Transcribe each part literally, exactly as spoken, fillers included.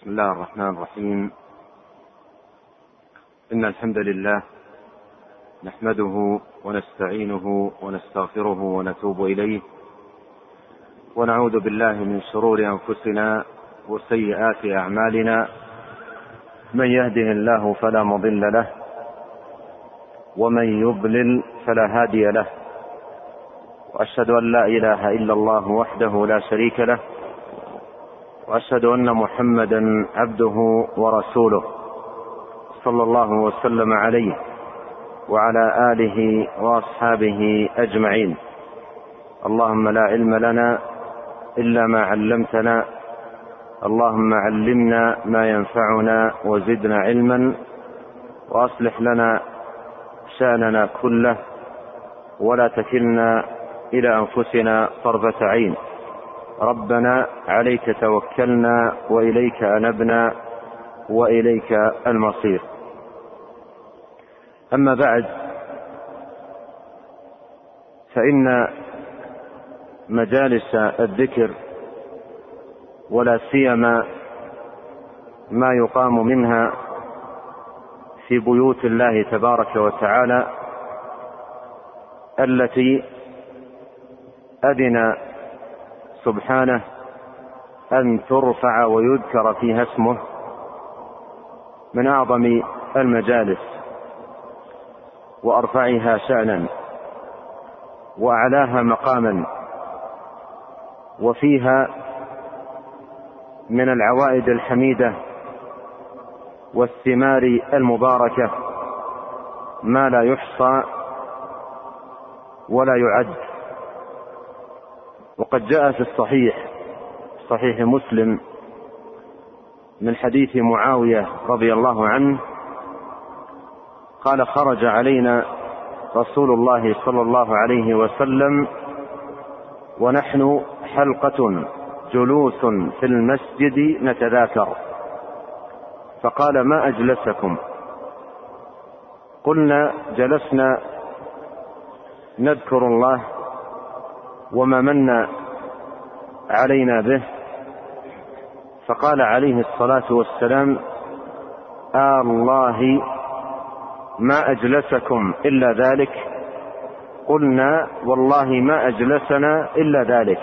بسم الله الرحمن الرحيم. إن الحمد لله نحمده ونستعينه ونستغفره ونتوب إليه، ونعوذ بالله من شرور أنفسنا وسيئات أعمالنا. من يهده الله فلا مضل له، ومن يضلل فلا هادي له، وأشهد أن لا إله إلا الله وحده لا شريك له، وأشهد أن محمدا عبده ورسوله صلى الله وسلم عليه وعلى آله وأصحابه أجمعين. اللهم لا علم لنا إلا ما علمتنا، اللهم علمنا ما ينفعنا وزدنا علما، وأصلح لنا شأننا كله، ولا تكلنا إلى أنفسنا طرفة عين. ربنا عليك توكلنا وإليك أنبنا وإليك المصير. أما بعد، فإن مجالس الذكر ولا سيما ما يقام منها في بيوت الله تبارك وتعالى التي أذن سبحانه أن ترفع ويذكر فيها اسمه، من أعظم المجالس وأرفعها شأنا وأعلاها مقاما، وفيها من العوائد الحميدة والثمار المباركة ما لا يحصى ولا يعد. وقد جاء في الصحيح صحيح مسلم من حديث معاوية رضي الله عنه قال: خرج علينا رسول الله صلى الله عليه وسلم ونحن حلقة جلوس في المسجد نتذاكر، فقال: ما أجلسكم؟ قلنا: جلسنا نذكر الله وما من علينا به. فقال عليه الصلاة والسلام: آه الله ما أجلسكم إلا ذلك. قلنا: والله ما أجلسنا إلا ذلك.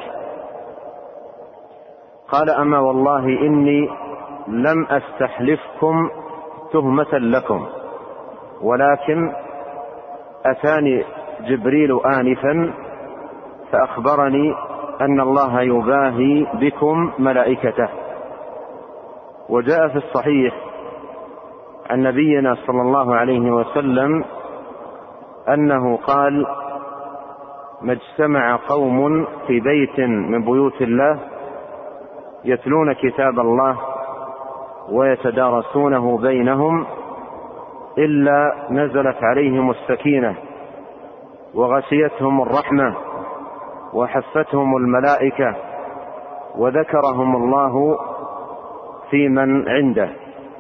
قال: أما والله إني لم أستحلفكم تهمة لكم، ولكن أتاني جبريل آنفا فأخبرني أن الله يباهي بكم ملائكته. وجاء في الصحيح عن نبينا صلى الله عليه وسلم أنه قال: ما اجتمع قوم في بيت من بيوت الله يتلون كتاب الله ويتدارسونه بينهم إلا نزلت عليهم السكينة وغشيتهم الرحمة وحفتهم الملائكة وذكرهم الله في من عنده.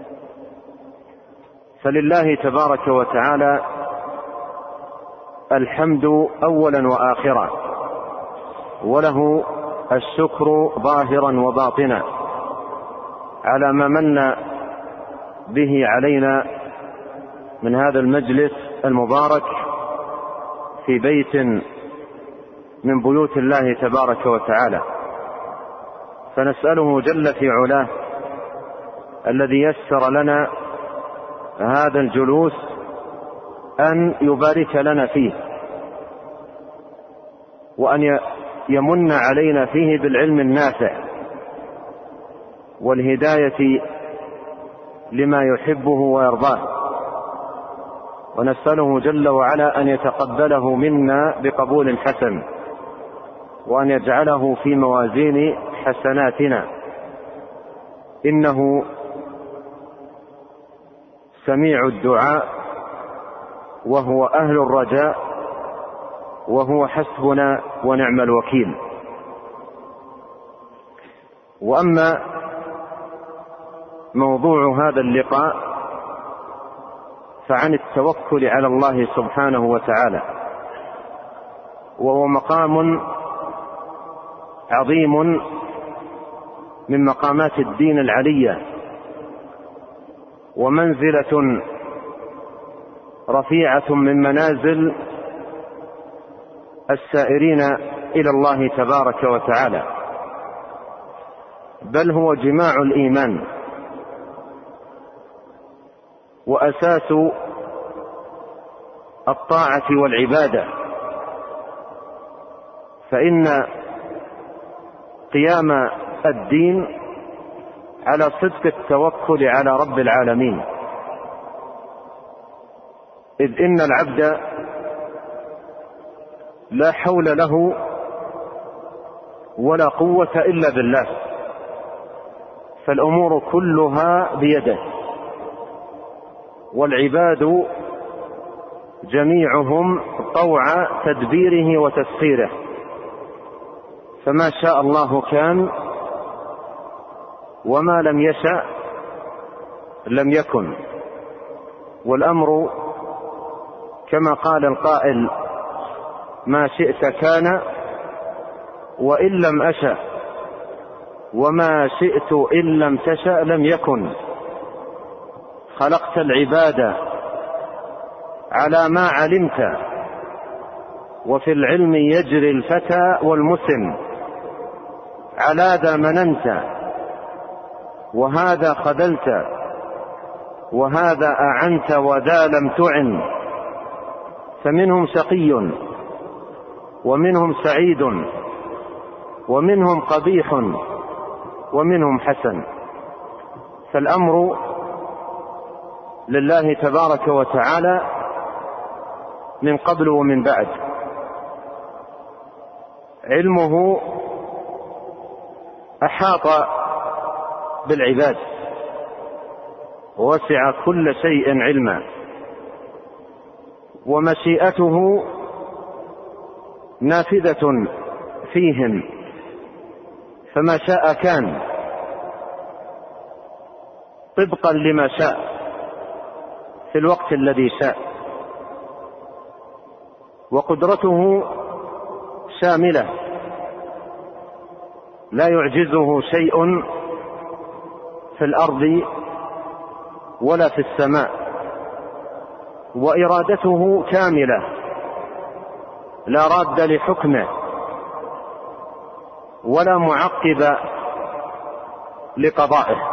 فلله تبارك وتعالى الحمد أولا وآخرا، وله الشكر ظاهرا وباطنا على ما من به علينا من هذا المجلس المبارك في بيت من بيوت الله تبارك وتعالى. فنسأله جل في علاه الذي يسر لنا هذا الجلوس أن يبارك لنا فيه، وأن يمن علينا فيه بالعلم النافع والهداية لما يحبه ويرضاه. ونسأله جل وعلا أن يتقبله منا بقبول حسن، وأن يجعله في موازين حسناتنا، إنه سميع الدعاء وهو أهل الرجاء وهو حسبنا ونعم الوكيل. وأما موضوع هذا اللقاء فعن التوكل على الله سبحانه وتعالى، وهو مقام عظيم من مقامات الدين العلية ومنزلة رفيعة من منازل السائرين إلى الله تبارك وتعالى، بل هو جماع الإيمان وأساس الطاعة والعبادة. فإن قيام الدين على صدق التوكل على رب العالمين، إذ إن العبد لا حول له ولا قوة إلا بالله، فالأمور كلها بيده، والعباد جميعهم طوع تدبيره وتسخيره، فما شاء الله كان وما لم يشأ لم يكن، والأمر كما قال القائل: ما شئت كان وإن لم أشأ، وما شئت إن لم تشأ لم يكن. خلقت العباد على ما علمت، وفي العلم يجري الفتى والمسن، على ذا مننت وهذا خذلت، وهذا أعنت وذا لم تعن، فمنهم شقي ومنهم سعيد ومنهم قبيح ومنهم حسن. فالأمر لله تبارك وتعالى من قبل ومن بعد. علمه أحاط بالعباد ووسع كل شيء علما، ومشيئته نافذة فيهم، فما شاء كان طبقا لما شاء في الوقت الذي شاء، وقدرته شاملة لا يعجزه شيء في الأرض ولا في السماء، وإرادته كاملة لا راد لحكمه ولا معقب لقضائه.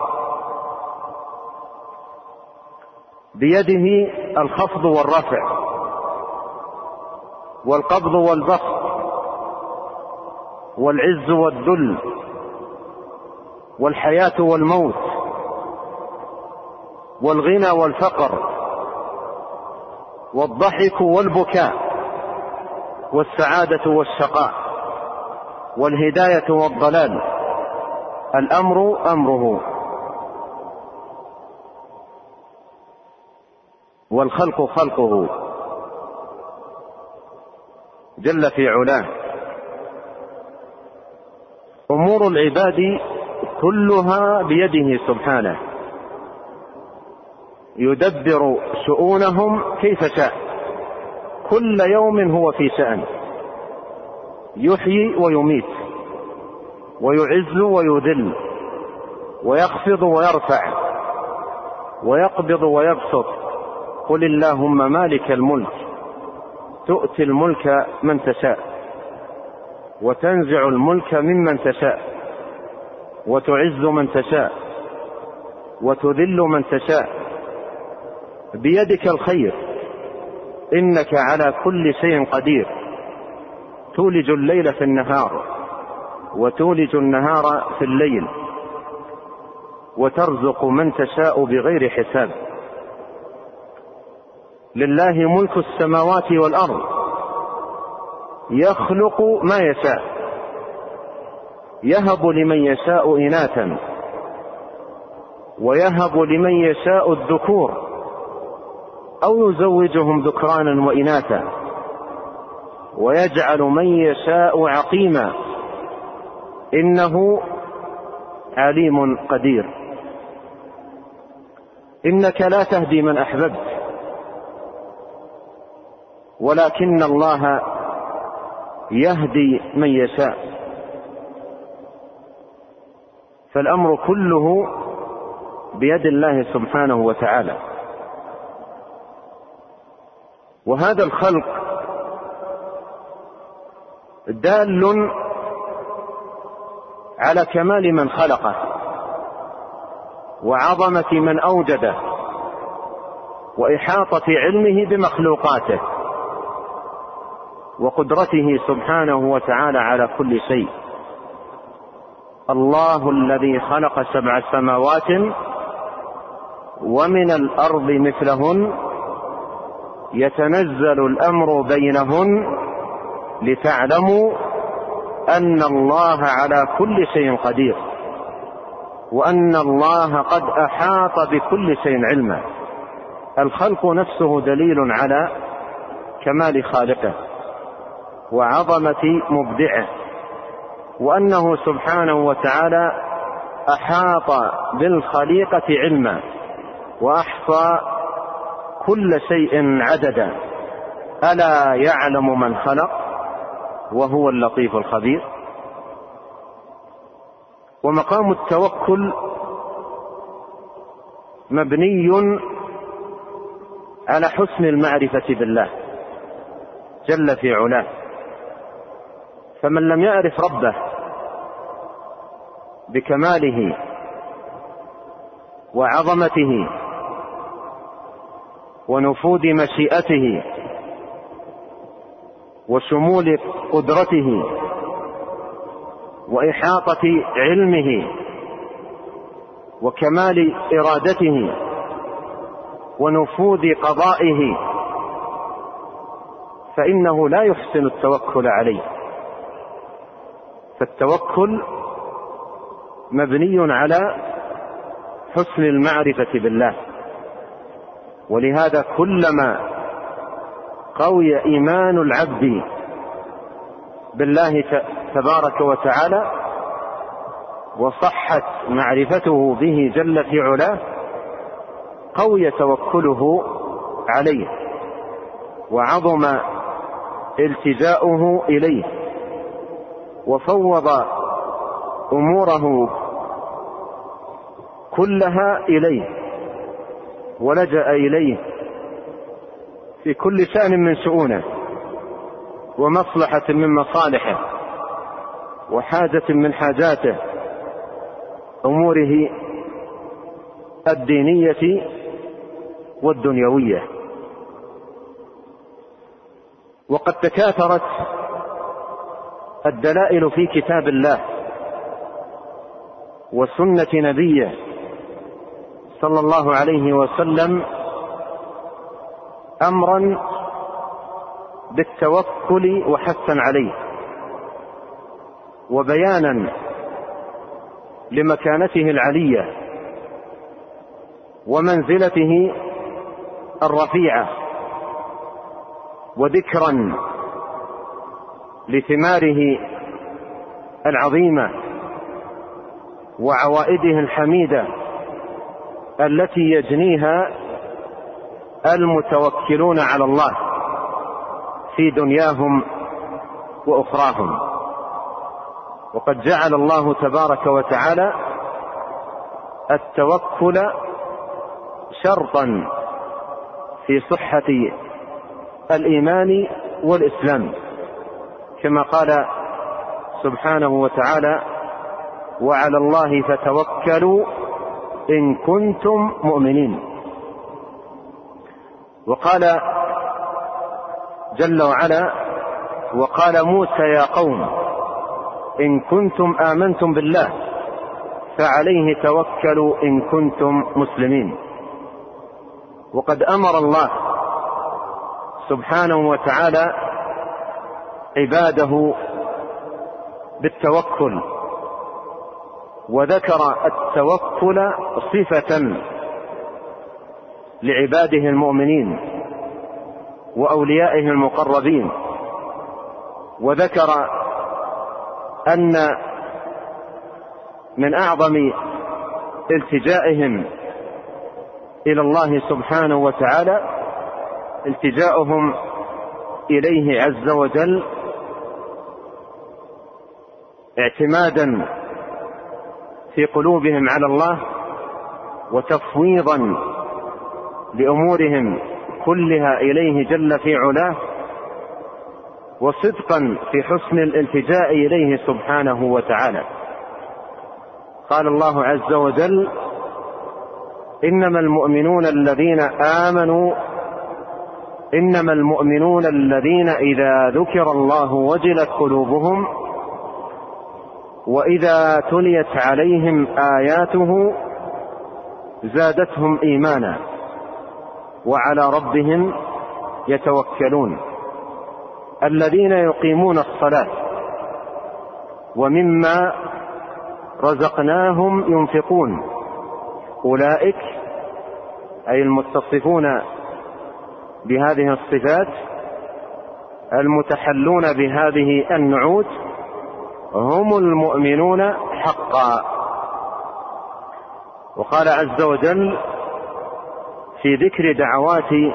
بيده الخفض والرفع والقبض والبسط والعز والذل والحياة والموت والغنى والفقر والضحك والبكاء والسعادة والشقاء والهداية والضلال. الأمر أمره والخلق خلقه جل في علاه. أمور العباد كلها بيده سبحانه، يدبر شؤونهم كيف شاء، كل يوم هو في شأن، يحيي ويميت ويعز ويذل ويخفض ويرفع ويقبض ويبسط. قل اللهم مالك الملك تؤتي الملك من تشاء وتنزع الملك ممن تشاء وتعز من تشاء وتذل من تشاء، بيدك الخير إنك على كل شيء قدير. تولج الليل في النهار وتولج النهار في الليل وترزق من تشاء بغير حساب. لله ملك السماوات والأرض يخلق ما يشاء، يهب لمن يشاء إناثا ويهب لمن يشاء الذكور أو يزوجهم ذكرانا وإناثا ويجعل من يشاء عقيما إنه عليم قدير. إنك لا تهدي من أحببت ولكن الله يهدي من يشاء. فالأمر كله بيد الله سبحانه وتعالى. وهذا الخلق دال على كمال من خلقه وعظمة من أوجده وإحاطة علمه بمخلوقاته وقدرته سبحانه وتعالى على كل شيء. الله الذي خلق سبع سماوات ومن الأرض مثلهن يتنزل الأمر بينهن لتعلموا أن الله على كل شيء قدير وأن الله قد أحاط بكل شيء علما. الخلق نفسه دليل على كمال خالقه وعظمة مبدعه، وأنه سبحانه وتعالى أحاط بالخليقة علما وأحصى كل شيء عددا. ألا يعلم من خلق وهو اللطيف الخبير. ومقام التوكل مبني على حسن المعرفة بالله جل في علاه، فمن لم يعرف ربه بكماله وعظمته ونفوذ مشيئته وشمول قدرته وإحاطة علمه وكمال إرادته ونفوذ قضائه، فإنه لا يحسن التوكل عليه. فالتوكل مبني على حسن المعرفة بالله، ولهذا كلما قوي إيمان العبد بالله تبارك وتعالى وصحت معرفته به جل في علاه قوي توكله عليه وعظم التجاؤه إليه وفوض أموره كلها إليه ولجأ إليه في كل شأن من شؤونه ومصلحة من مصالحه وحاجة من حاجاته، أموره الدينية والدنيوية. وقد تكاثرت الدلائل في كتاب الله وسنة نبيه صلى الله عليه وسلم أمرا بالتوكل وحثا عليه وبيانا لمكانته العلية ومنزلته الرفيعة وذكرا لثماره العظيمة وعوائده الحميدة التي يجنيها المتوكلون على الله في دنياهم وأخراهم. وقد جعل الله تبارك وتعالى التوكل شرطا في صحة الإيمان والإسلام، كما قال سبحانه وتعالى: وعلى الله فتوكلوا إن كنتم مؤمنين. وقال جل وعلا: وقال موسى يا قوم إن كنتم آمنتم بالله فعليه توكلوا إن كنتم مسلمين. وقد أمر الله سبحانه وتعالى عباده بالتوكل، وذكر التوكل صفة لعباده المؤمنين وأوليائه المقربين، وذكر أن من أعظم التجائهم إلى الله سبحانه وتعالى التجاؤهم إليه عز وجل اعتمادا في قلوبهم على الله وتفويضا لأمورهم كلها إليه جل في علاه، وصدقا في حسن الالتجاء إليه سبحانه وتعالى. قال الله عز وجل: إنما المؤمنون الذين آمنوا إنما المؤمنون الذين إذا ذكر الله وجلت قلوبهم وإذا تليت عليهم آياته زادتهم إيمانا وعلى ربهم يتوكلون الذين يقيمون الصلاة ومما رزقناهم ينفقون أولئك أي المتصفون بهذه الصفات المتحلون بهذه النعوت هم المؤمنون حقا. وقال عز وجل في ذكر دعوات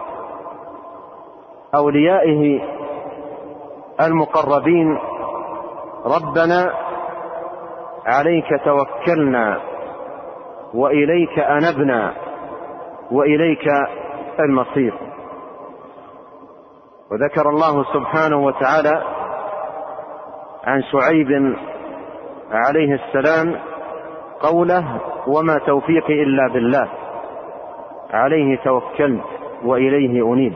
أوليائه المقربين: ربنا عليك توكلنا وإليك أنبنا وإليك المصير. وذكر الله سبحانه وتعالى عن شعيب عليه السلام قوله: وما توفيقي إلا بالله عليه توكلت وإليه أنيب.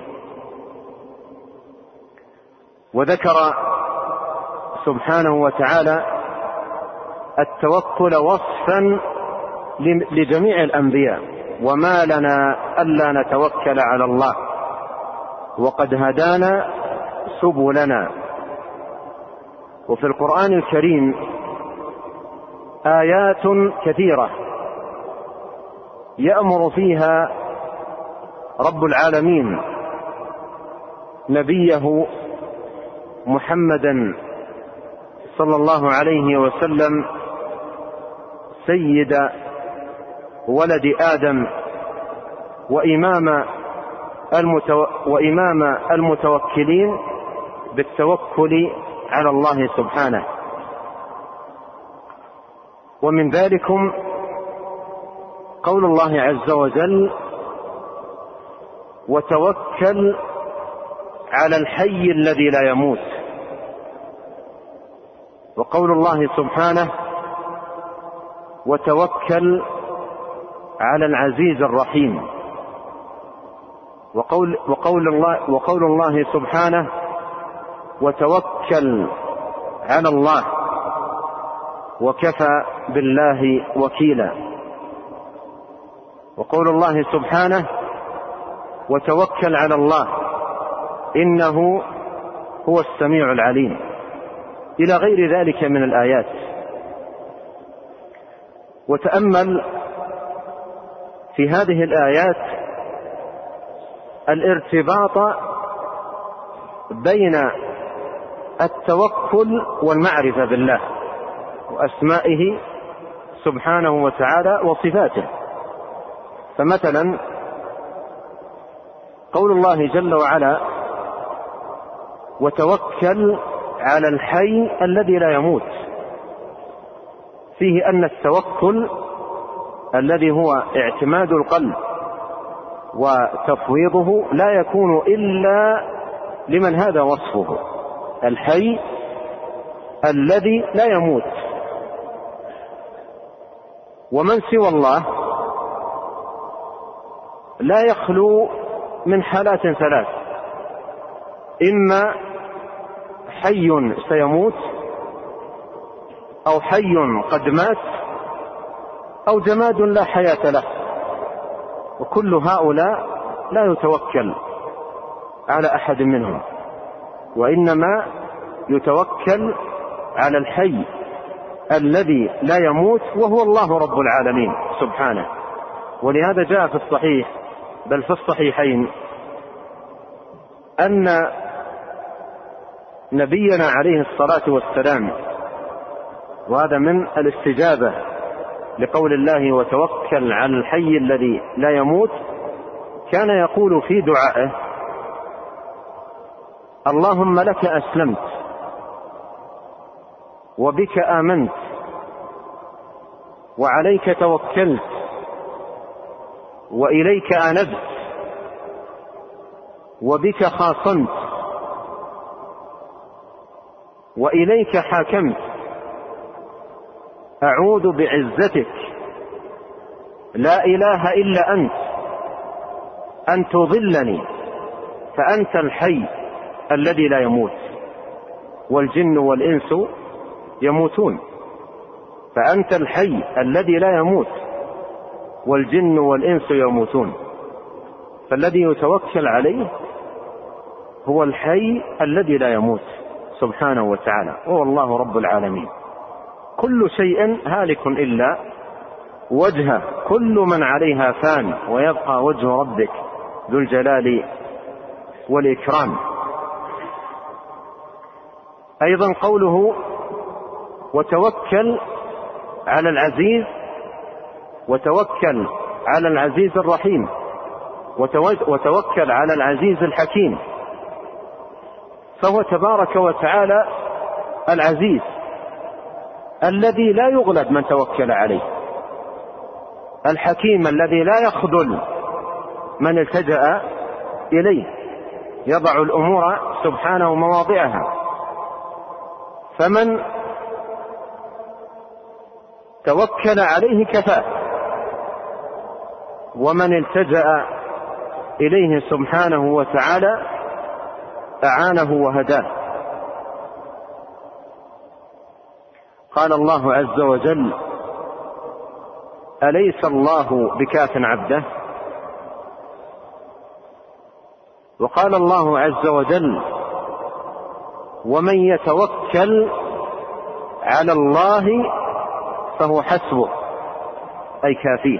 وذكر سبحانه وتعالى التوكل وصفا لجميع الأنبياء: وما لنا ألا نتوكل على الله وقد هدانا سبلنا. وفي القرآن الكريم آيات كثيرة يأمر فيها رب العالمين نبيه محمدا صلى الله عليه وسلم سيد ولد آدم وإمام المتو... وإمام المتوكلين بالتوكل على الله سبحانه. ومن ذلكم قول الله عز وجل: وتوكل على الحي الذي لا يموت. وقول الله سبحانه: وتوكل على العزيز الرحيم. وقول, وقول, الله, وقول الله سبحانه: وتوكل على الله وكفى بالله وكيلا. وقول الله سبحانه: وتوكل على الله إنه هو السميع العليم، إلى غير ذلك من الآيات. وتأمل في هذه الآيات الارتباط بين التوكل والمعرفة بالله وأسمائه سبحانه وتعالى وصفاته. فمثلا قول الله جل وعلا: وتوكل على الحي الذي لا يموت، فيه أن التوكل الذي هو اعتماد القلب وتفويضه لا يكون إلا لمن هذا وصفه، الحي الذي لا يموت. ومن سوى الله لا يخلو من حالات ثلاث: إما حي سيموت، أو حي قد مات، أو جماد لا حياة له. وكل هؤلاء لا يتوكل على أحد منهم، وإنما يتوكل على الحي الذي لا يموت وهو الله رب العالمين سبحانه. ولهذا جاء في الصحيح بل في الصحيحين أن نبينا عليه الصلاة والسلام، وهذا من الاستجابة لقول الله: وتوكل على الحي الذي لا يموت، كان يقول في دعائه: اللهم لك أسلمت وبك آمنت وعليك توكلت وإليك أنبت وبك خاصمت وإليك حاكمت، أعوذ بعزتك لا إله إلا أنت أن تضلني، فأنت الحي الذي لا يموت والجن والإنس يموتون، فأنت الحي الذي لا يموت والجن والإنس يموتون. فالذي يتوكل عليه هو الحي الذي لا يموت سبحانه وتعالى، وهو الله رب العالمين. كل شيء هالك إلا وجهه، كل من عليها فان ويبقى وجه ربك ذو الجلال والإكرام. أيضا قوله وتوكل على العزيز، وتوكل على العزيز الرحيم، وتوكل على العزيز الحكيم، فهو تبارك وتعالى العزيز الذي لا يغلب من توكل عليه، الحكيم الذي لا يخذل من التجأ إليه، يضع الأمور سبحانه مواضعها. فمن توكل عليه كفاه، ومن التجأ إليه سبحانه وتعالى أعانه وهداه. قال الله عز وجل أليس الله بكاف عبده؟ وقال الله عز وجل ومن يتوكل على الله فهو حسبه، أي كافيه.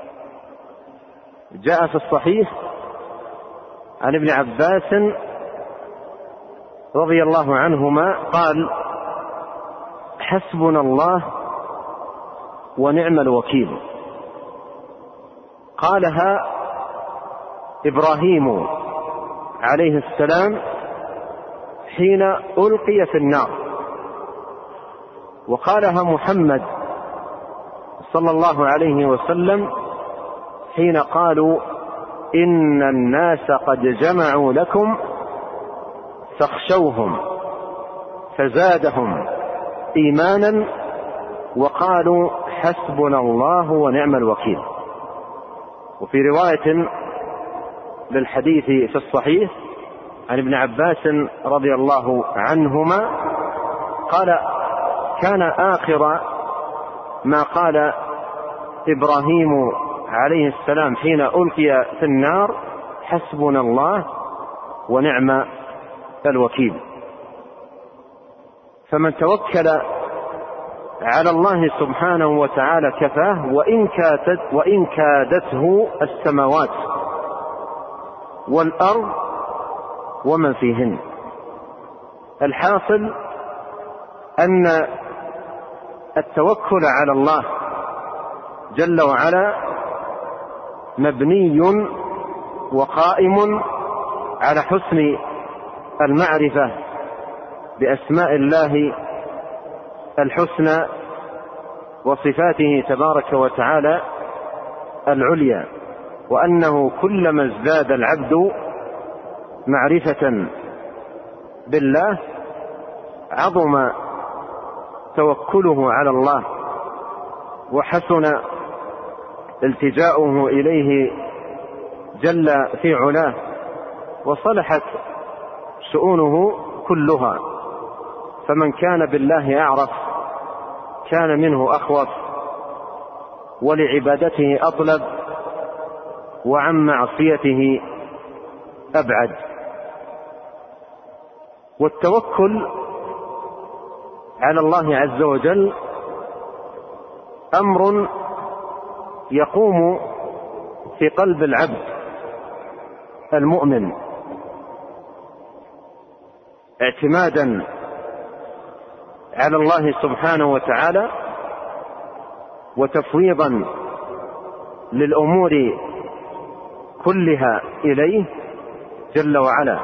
جاء في الصحيح عن ابن عباس رضي الله عنهما قال حسبنا الله ونعم الوكيل. قالها إبراهيم عليه السلام حين ألقي في النار، وقالها محمد صلى الله عليه وسلم حين قالوا إن الناس قد جمعوا لكم فاخشوهم، فزادهم إيمانا وقالوا حسبنا الله ونعم الوكيل. وفي رواية للحديث في الصحيح عن ابن عباس رضي الله عنهما قال كان آخر ما قال إبراهيم عليه السلام حين ألقي في النار حسبنا الله ونعم الوكيل. فمن توكل على الله سبحانه وتعالى كفاه، وإن كادت وإن كادته السماوات والأرض ومن فيهن. الحاصل أن التوكل على الله جل وعلا مبني وقائم على حسن المعرفة بأسماء الله الحسنى وصفاته تبارك وتعالى العليا، وأنه كلما ازداد العبد معرفة بالله عظم توكله على الله وحسن التجاؤه إليه جل في علاه، وصلحت شؤونه كلها. فمن كان بالله أعرف كان منه أخوف، ولعبادته أطلب، وعن معصيته أبعد. والتوكل على الله عز وجل أمر يقوم في قلب العبد المؤمن اعتمادا على الله سبحانه وتعالى، وتفويضا للأمور كلها إليه جل وعلا.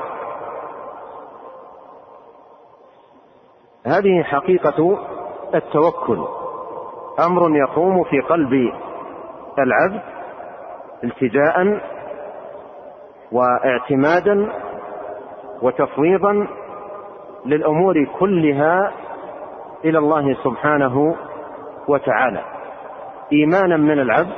هذه حقيقة التوكل، أمر يقوم في قلب العبد التجاء واعتمادا وتفويضا للأمور كلها إلى الله سبحانه وتعالى، إيمانا من العبد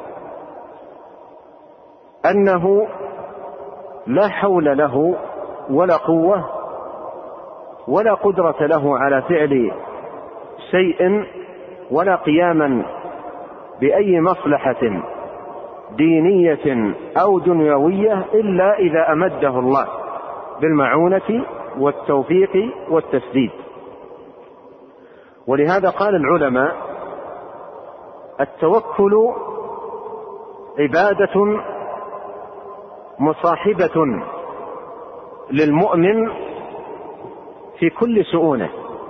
أنه لا حول له ولا قوة ولا قدرة له على فعل شيء ولا قياما بأي مصلحة دينية أو دنيوية إلا إذا أمده الله بالمعونة والتوفيق والتسديد. ولهذا قال العلماء: التوكل عبادة مصاحبة للمؤمن في كل شؤونه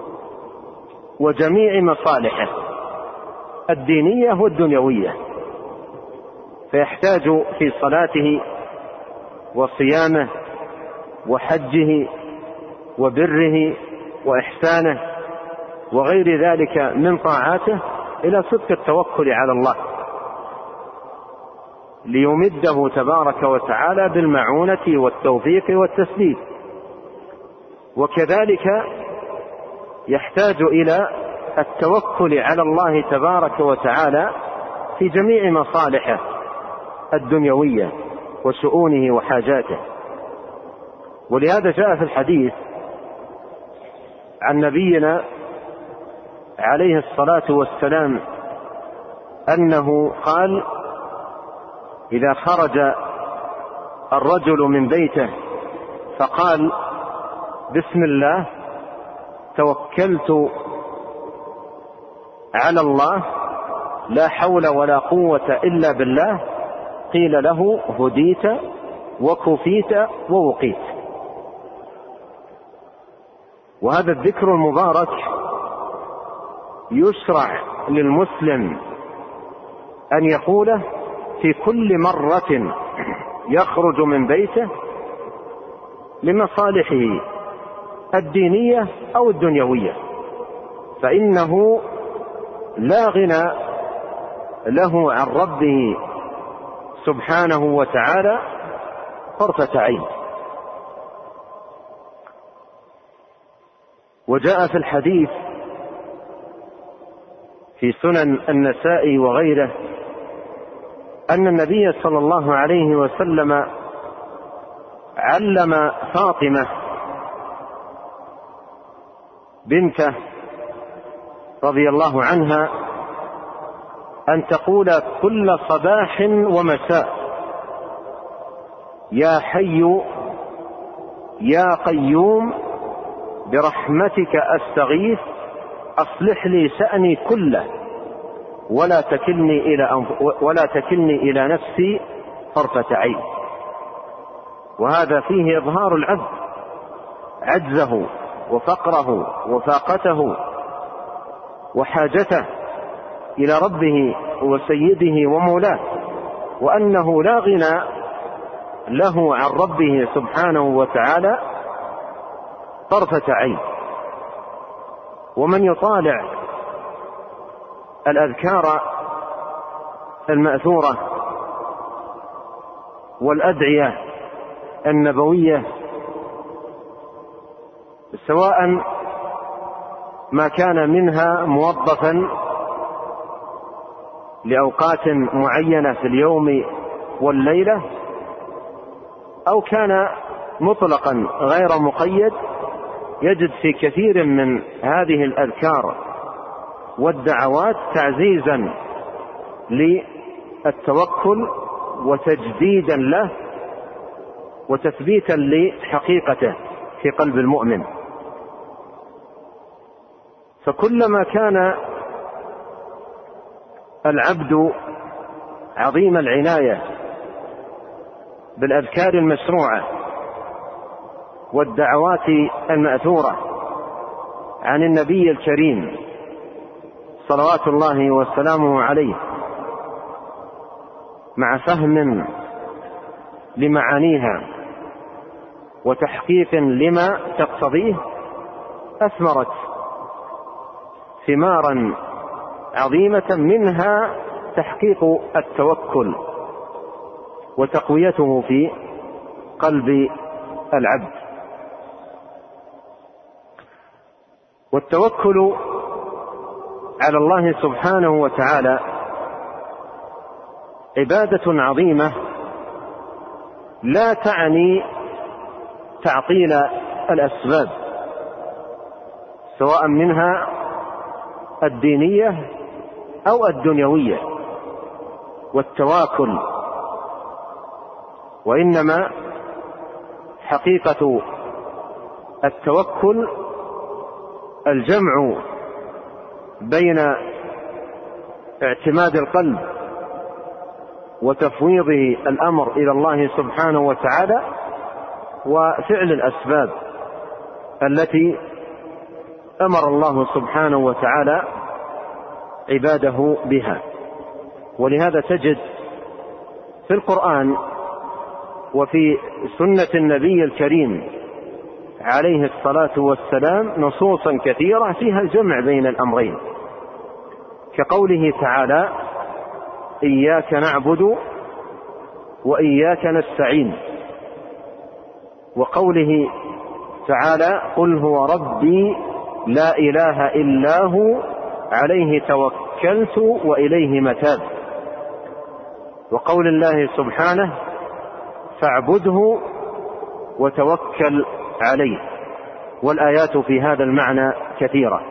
وجميع مصالحه الدينية والدنيوية، فيحتاج في صلاته وصيامه وحجه وبره وإحسانه وغير ذلك من طاعاته إلى صدق التوكل على الله ليمده تبارك وتعالى بالمعونة والتوفيق والتسديد. وكذلك يحتاج إلى التوكل على الله تبارك وتعالى في جميع مصالحه الدنيوية وشؤونه وحاجاته. ولهذا جاء في الحديث عن نبينا عليه الصلاة والسلام أنه قال: إذا خرج الرجل من بيته فقال: بسم الله توكلت على الله لا حول ولا قوة إلا بالله، قيل له: هديت وكفيت ووقيت. وهذا الذكر المبارك يشرع للمسلم أن يقوله في كل مرة يخرج من بيته لمصالحه الدينية أو الدنيوية، فإنه لا غنى له عن ربه سبحانه وتعالى طرفة عين. وجاء في الحديث في سنن النسائي وغيره أن النبي صلى الله عليه وسلم علم فاطمة بنته رضي الله عنها أن تقول كل صباح ومساء: يا حي يا قيوم برحمتك أستغيث أصلح لي شأني كله ولا تكلني إلى ولا تكلني إلى نفسي طرفة عين. وهذا فيه إظهار العبد عجزه وفقره وفاقته وحاجته إلى ربه وسيده ومولاه، وأنه لا غنى له عن ربه سبحانه وتعالى طرفة عين. ومن يطالع الأذكار المأثورة والأدعية النبوية سواء ما كان منها موظفا لأوقات معينة في اليوم والليلة أو كان مطلقا غير مقيد، يجد في كثير من هذه الأذكار والدعوات تعزيزا للتوكل وتجديدا له وتثبيتا لحقيقته في قلب المؤمن. فكلما كان العبد عظيم العناية بالأذكار المشروعة والدعوات المأثورة عن النبي الكريم صلوات الله وسلامه عليه مع فهم لمعانيها وتحقيق لما تقتضيه، أثمرت ثمارا عظيمة منها تحقيق التوكل وتقويته في قلب العبد. والتوكل على الله سبحانه وتعالى عبادة عظيمة لا تعني تعطيل الأسباب، سواء منها الدينية أو الدنيوية والتواكل، وإنما حقيقة التوكل الجمع بين اعتماد القلب وتفويض الأمر إلى الله سبحانه وتعالى وفعل الأسباب التي أمر الله سبحانه وتعالى عباده بها. ولهذا تجد في القرآن وفي سنة النبي الكريم عليه الصلاة والسلام نصوصا كثيرة فيها الجمع بين الأمرين، كقوله تعالى: إياك نعبد وإياك نستعين، وقوله تعالى: قل هو ربي لا إله إلا هو عليه توكلت وإليه متاب، وقول الله سبحانه: فاعبده وتوكل عليه. والآيات في هذا المعنى كثيرة.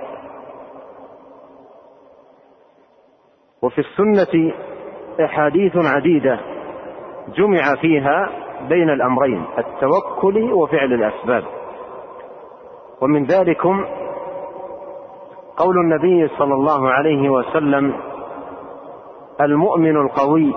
وفي السنة أحاديث عديدة جمع فيها بين الأمرين، التوكل وفعل الأسباب. ومن ذلكم قول النبي صلى الله عليه وسلم: المؤمن القوي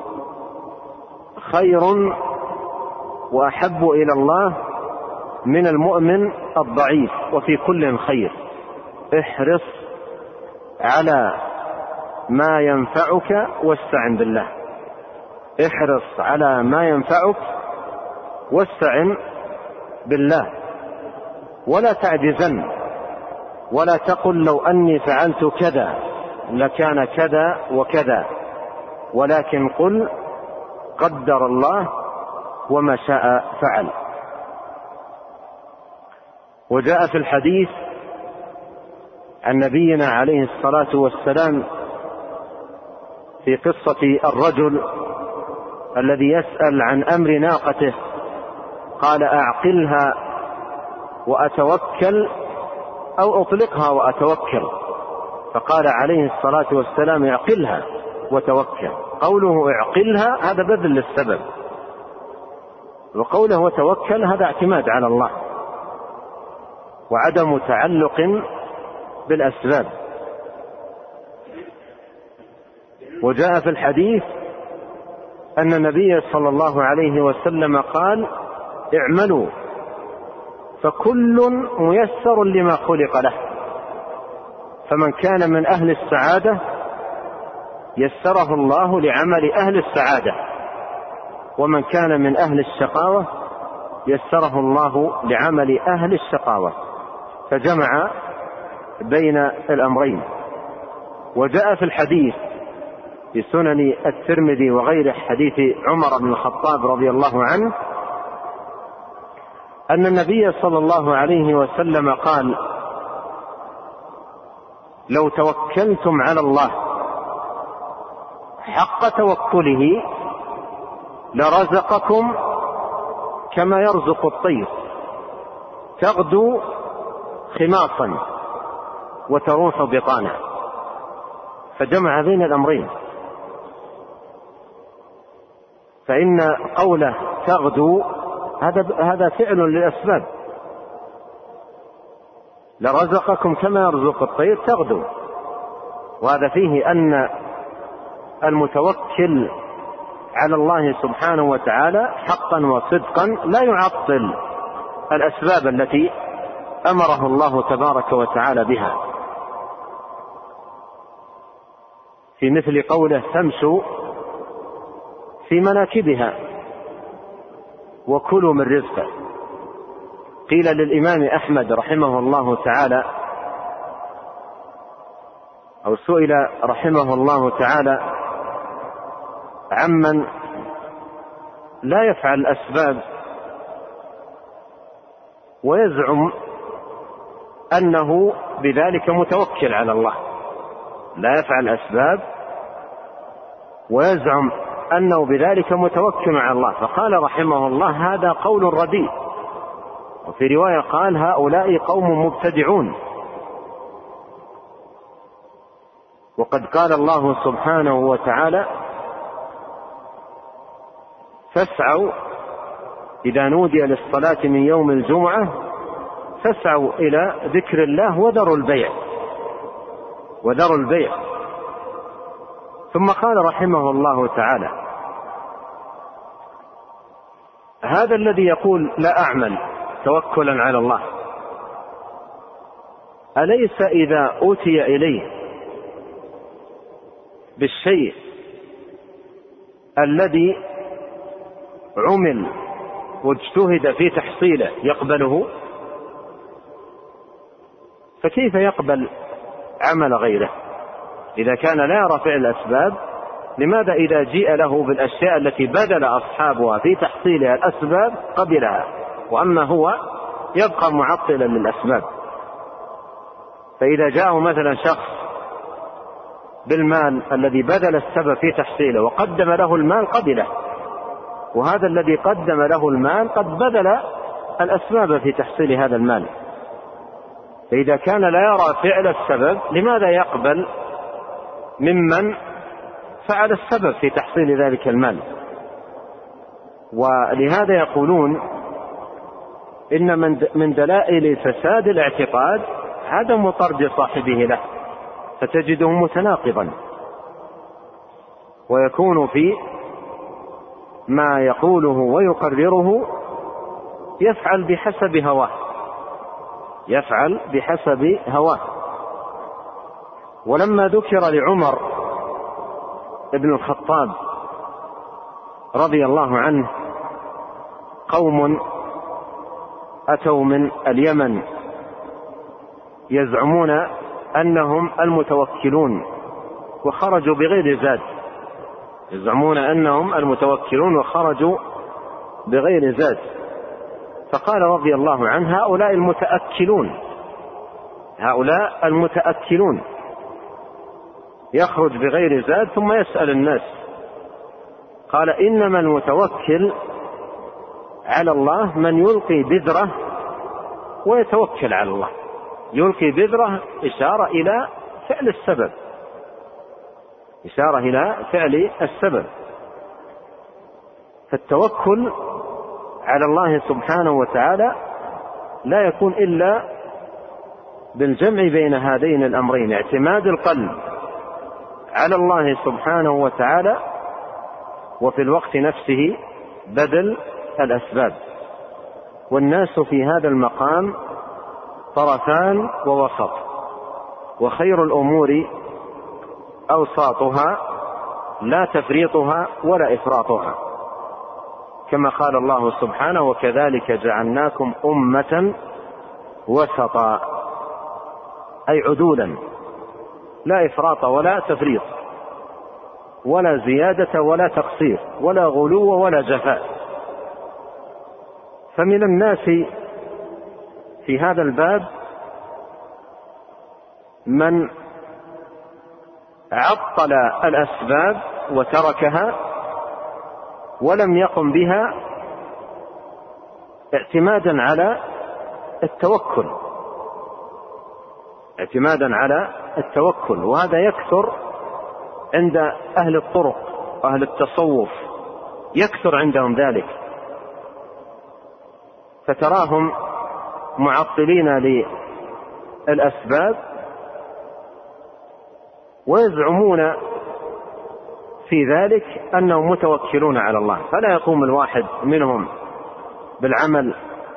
خير وأحب إلى الله من المؤمن الضعيف، وفي كل خير، احرص على ما ينفعك واستعن بالله. احرص على ما ينفعك واستعن بالله، ولا تعجزن، ولا تقل لو أني فعلت كذا لكان كذا وكذا، ولكن قل قدر الله وما شاء فعل. وجاء في الحديث عن نبينا عليه الصلاة والسلام في قصة الرجل الذي يسأل عن أمر ناقته، قال: أعقلها وأتوكل أو أطلقها وأتوكل؟ فقال عليه الصلاة والسلام: اعقلها وتوكل. قوله اعقلها هذا بذل للسبب، وقوله وتوكل هذا اعتماد على الله وعدم تعلق بالأسباب. وجاء في الحديث أن النبي صلى الله عليه وسلم قال: اعملوا فكل ميسر لما خلق له، فمن كان من أهل السعادة يسره الله لعمل أهل السعادة، ومن كان من أهل الشقاوة يسره الله لعمل أهل الشقاوة، فجمع بين الأمرين. وجاء في الحديث في سنن الترمذي وغيره حديث عمر بن الخطاب رضي الله عنه أن النبي صلى الله عليه وسلم قال: لو توكلتم على الله حق توكله لرزقكم كما يرزق الطير تغدو خماصا وتروح بطانا، فجمع بين الأمرين. فإن قوله تغدو هذا هذا فعل للأسباب، لرزقكم كما يرزق الطير تغدو، وهذا فيه أن المتوكل على الله سبحانه وتعالى حقا وصدقا لا يعطل الأسباب التي أمره الله تبارك وتعالى بها، في مثل قوله: فامشوا في مناكبها وكلوا من رزقه. قيل للإمام أحمد رحمه الله تعالى، أو سئل رحمه الله تعالى عمن لا يفعل الأسباب ويزعم أنه بذلك متوكل على الله، لا يفعل الأسباب ويزعم أنه بذلك متوكل على الله. فقال رحمه الله: هذا قول رديء. وفي رواية قال: هؤلاء قوم مبتدعون. وقد قال الله سبحانه وتعالى: فاسعوا إذا نودي للصلاة من يوم الجمعة فاسعوا إلى ذكر الله وذروا البيع وذروا البيع. ثم قال رحمه الله تعالى: هذا الذي يقول لا أعمل توكلا على الله، أليس إذا أوتي إليه بالشيء الذي عمل واجتهد في تحصيله يقبله؟ فكيف يقبل عمل غيره إذا كان لا يرى فعل الأسباب؟ لماذا إذا جيء له بالأشياء التي بذل أصحابها في تحصيلها الأسباب قبلها، وأما هو يبقى معطلا للأسباب؟ فإذا جاءه مثلا شخص بالمال الذي بذل السبب في تحصيله وقدم له المال قبله، وهذا الذي قدم له المال قد بذل الأسباب في تحصيل هذا المال، فإذا كان لا يرى فعل السبب لماذا يقبل ممن فعل السبب في تحصيل ذلك المال؟ ولهذا يقولون إن من دلائل فساد الاعتقاد عدم طرد صاحبه له، فتجده متناقضا ويكون في ما يقوله ويقرره يفعل بحسب هواه يفعل بحسب هواه. ولما ذكر لعمر ابن الخطاب رضي الله عنه قوم أتوا من اليمن يزعمون أنهم المتوكلون وخرجوا بغير زاد يزعمون أنهم المتوكلون وخرجوا بغير زاد فقال رضي الله عنه: هؤلاء المتأكلون هؤلاء المتأكلون يخرج بغير زاد ثم يسأل الناس. قال: إنما المتوكل على الله من يلقي بذرة ويتوكل على الله. يلقي بذرة إشارة إلى فعل السبب إشارة إلى فعل السبب فالتوكل على الله سبحانه وتعالى لا يكون إلا بالجمع بين هذين الأمرين: اعتماد القلب على الله سبحانه وتعالى، وفي الوقت نفسه بذل الأسباب. والناس في هذا المقام طرفان ووسط، وخير الأمور أوساطها لا تفريطها ولا إفراطها، كما قال الله سبحانه: وكذلك جعلناكم أمة وسطا، أي عدولا، لا إفراط ولا تفريط ولا زيادة ولا تقصير ولا غلو ولا جفاء. فمن الناس في هذا الباب من عطل الأسباب وتركها ولم يقم بها اعتمادا على التوكل اعتمادا على التوكل وهذا يكثر عند أهل الطرق وأهل التصوف، يكثر عندهم ذلك، فتراهم معطلين للأسباب ويزعمون في ذلك أنهم متوكلون على الله. فلا يقوم الواحد منهم بالعمل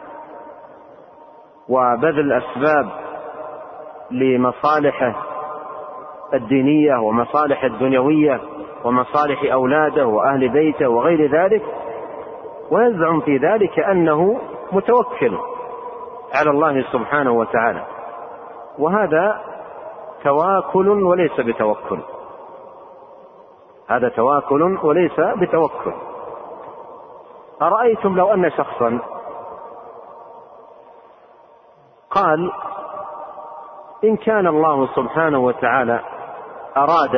وبذل الأسباب لمصالحه الدينية ومصالح الدنيوية ومصالح أولاده وأهل بيته وغير ذلك، ويزعم في ذلك أنه متوكل على الله سبحانه وتعالى، وهذا تواكل وليس بتوكل هذا تواكل وليس بتوكل أرأيتم لو أن شخصا قال إن كان الله سبحانه وتعالى أراد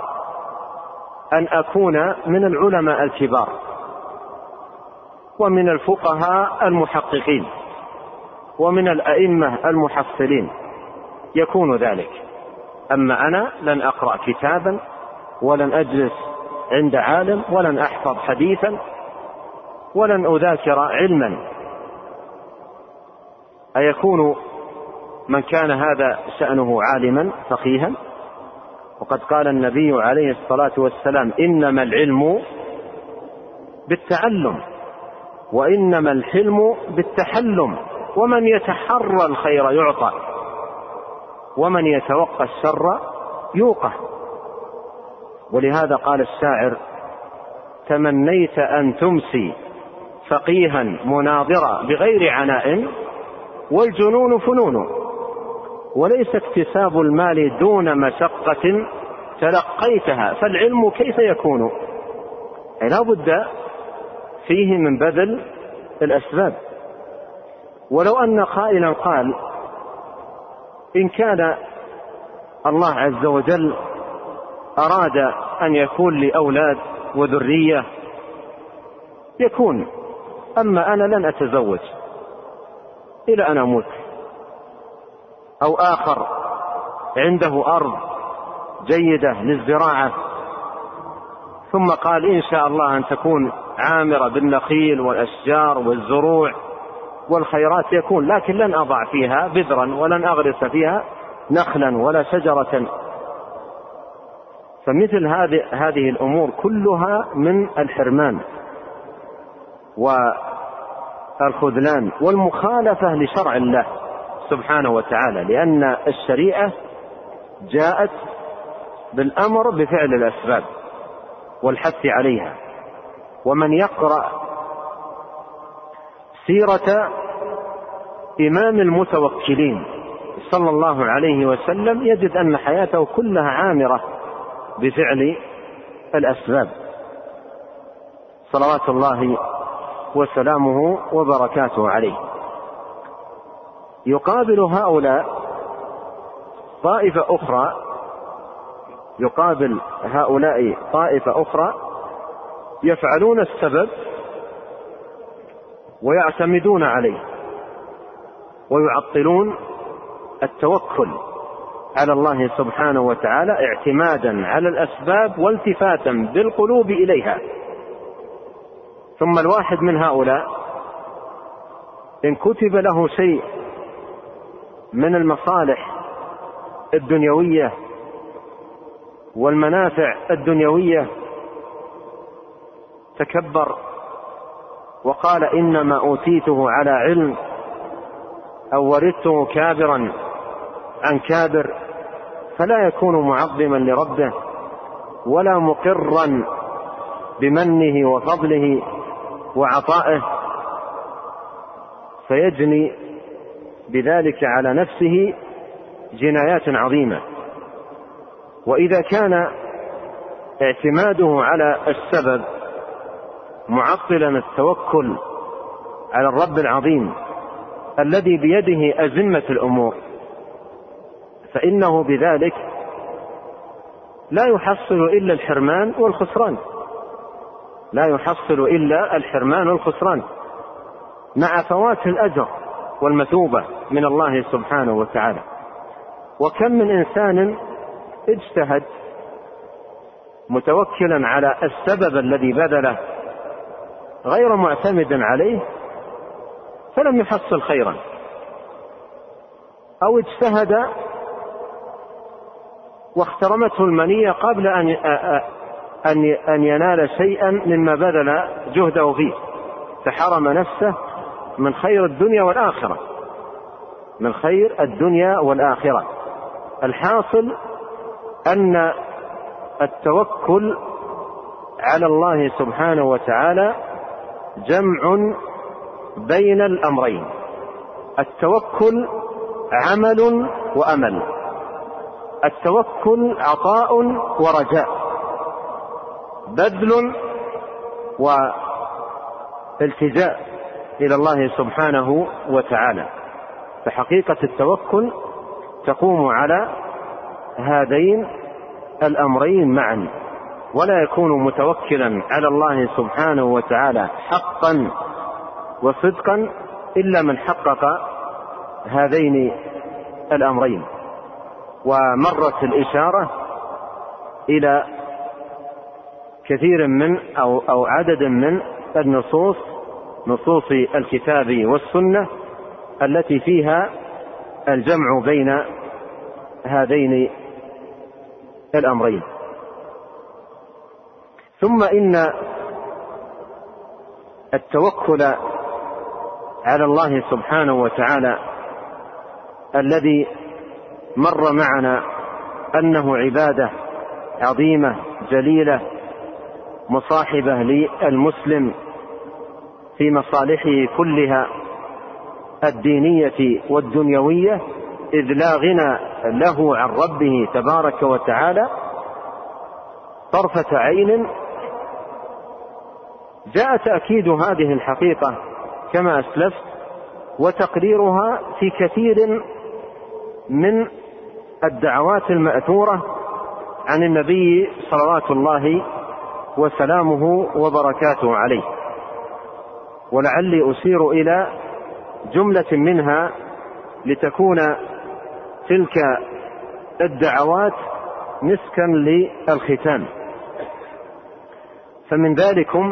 أن أكون من العلماء الكبار ومن الفقهاء المحققين ومن الأئمة المحصلين يكون ذلك، أما أنا لن أقرأ كتابا ولن أجلس عند عالم ولن أحفظ حديثا ولن أذاكر علما، أيكون من كان هذا شأنه عالما فقيها؟ وقد قال النبي عليه الصلاة والسلام إنما العلم بالتعلم وإنما الحلم بالتحلم، ومن يتحرى الخير يعطى ومن يتوقى الشر يوقى. ولهذا قال الشاعر تمنيت أن تمسي فقيها مناظرا بغير عناء والجنون فنون، وليس اكتساب المال دون مشقة تلقيتها، فالعلم كيف يكون؟ لا بد فيه من بذل الأسباب. ولو أن قائلا قال إن كان الله عز وجل أراد أن يكون لي أولاد وذرية يكون، أما أنا لن أتزوج إلى أن أموت. أو آخر عنده أرض جيدة للزراعة ثم قال إن شاء الله أن تكون عامرة بالنخيل والأشجار والزروع والخيرات يكون، لكن لن أضع فيها بذرا ولن أغرس فيها نخلا ولا شجرة. فمثل هذه هذه الأمور كلها من الحرمان والخذلان والمخالفة لشرع الله سبحانه وتعالى، لأن الشريعة جاءت بالأمر بفعل الأسباب والحث عليها. ومن يقرأ سيرة إمام المتوكلين صلى الله عليه وسلم يجد أن حياته كلها عامرة بفعل الأسباب صلوات الله وسلامه وبركاته عليه. يقابل هؤلاء طائفة أخرى يقابل هؤلاء طائفة أخرى يفعلون السبب ويعتمدون عليه ويعطلون التوكل على الله سبحانه وتعالى اعتمادا على الأسباب والتفاتا بالقلوب إليها. ثم الواحد من هؤلاء إن كتب له شيء من المصالح الدنيوية والمنافع الدنيوية تكبر وقال إنما أوتيته على علم أو ورثته كابرا عن كابر، فلا يكون معظما لربه ولا مقرا بمنه وفضله وعطائه، فيجني بذلك على نفسه جنايات عظيمة. وإذا كان اعتماده على السبب معطلا التوكل على الرب العظيم الذي بيده أزمة الأمور، فإنه بذلك لا يحصل إلا الحرمان والخسران لا يحصل إلا الحرمان والخسران مع فوات الأجر والمثوبة من الله سبحانه وتعالى. وكم من إنسان اجتهد متوكلا على السبب الذي بذله غير معتمد عليه فلم يحصل خيرا، أو اجتهد واخترمته المنية قبل أن أن ينال شيئا مما بذل جهده فيه، فحرم نفسه من خير الدنيا والآخرة من خير الدنيا والآخرة. الحاصل أن التوكل على الله سبحانه وتعالى جمع بين الأمرين. التوكل عمل وأمل، التوكل عطاء ورجاء، بذل التجاء إلى الله سبحانه وتعالى. فحقيقة التوكل تقوم على هذين الأمرين معا، ولا يكون متوكلا على الله سبحانه وتعالى حقا وصدقا إلا من حقق هذين الأمرين. ومرت الإشارة إلى كثير من أو, أو عدد من النصوص، نصوص الكتاب والسنة التي فيها الجمع بين هذين الأمرين. ثم إن التوكل على الله سبحانه وتعالى الذي مر معنا أنه عبادة عظيمة جليلة مصاحبة للمسلم في مصالحه كلها الدينية والدنيوية، إذ لا غنى له عن ربه تبارك وتعالى طرفة عين. جاء تأكيد هذه الحقيقة كما أسلفت وتقريرها في كثير من الدعوات المأثورة عن النبي صلوات الله وسلامه وبركاته عليه، ولعلي أسير إلى جملة منها لتكون تلك الدعوات مسكا للختام. فمن ذلكم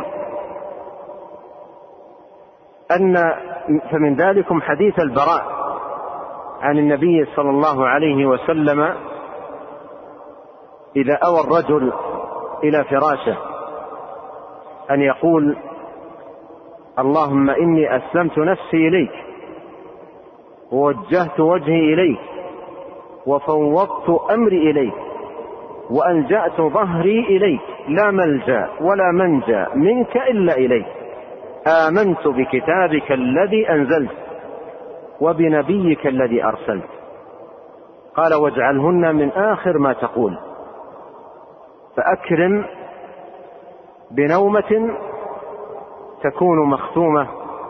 أن فمن ذلكم حديث البراء عن النبي صلى الله عليه وسلم إذا أوى الرجل إلى فراشه أن يقول: اللهم إني أسلمت نفسي إليك ووجهت وجهي إليك وفوضت أمري إليك وألجأت ظهري إليك لا ملجأ ولا منجا منك إلا إليك، آمنت بكتابك الذي أنزلت وبنبيك الذي أرسلت. قال: واجعلهن من آخر ما تقول. فأكرم بنومة تكون مختومة،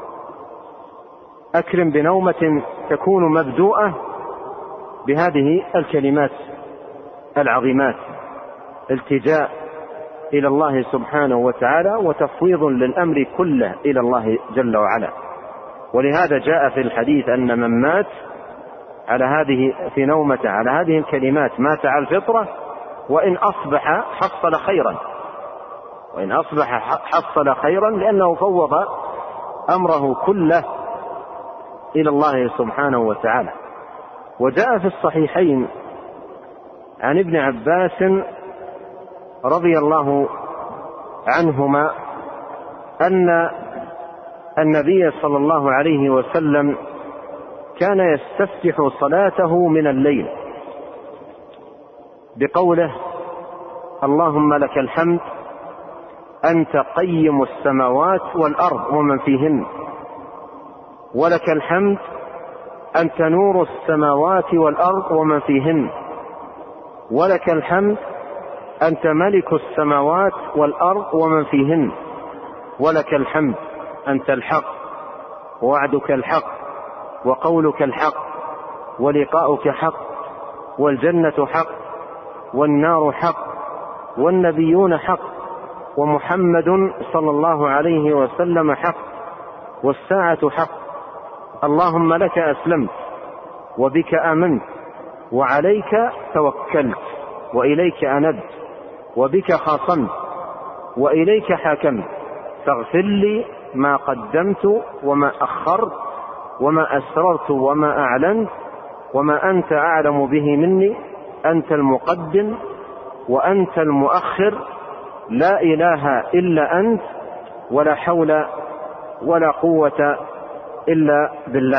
أكرم بنومة تكون مبدوءة بهذه الكلمات العظيمات: التجاء إلى الله سبحانه وتعالى وتفويض للأمر كله إلى الله جل وعلا. ولهذا جاء في الحديث أن من مات على هذه في نومته على هذه الكلمات مات على الفطرة، وإن أصبح حصل خيرا، وإن أصبح حصل خيرا لأنه فوض أمره كله إلى الله سبحانه وتعالى. وجاء في الصحيحين عن ابن عباس رضي الله عنهما أن النبي صلى الله عليه وسلم كان يستفتح صلاته من الليل بقوله: اللهم لك الحمد أنت قيم السماوات والأرض ومن فيهن، ولك الحمد أنت نور السماوات والأرض ومن فيهن، ولك الحمد أنت ملك السماوات والأرض ومن فيهن، ولك الحمد أنت الحق ووعدك الحق وقولك الحق ولقاؤك حق والجنة حق والنار حق والنبيون حق ومحمد صلى الله عليه وسلم حق والساعة حق. اللهم لك أسلمت وبك آمنت وعليك توكلت وإليك أنبت وبك خاصمت وإليك حاكمت، فاغفر لي ما قدمت وما أخرت وما أسررت وما أعلنت وما أنت أعلم به مني، أنت المقدم وأنت المؤخر، لا إله إلا أنت ولا حول ولا قوة إلا بالله.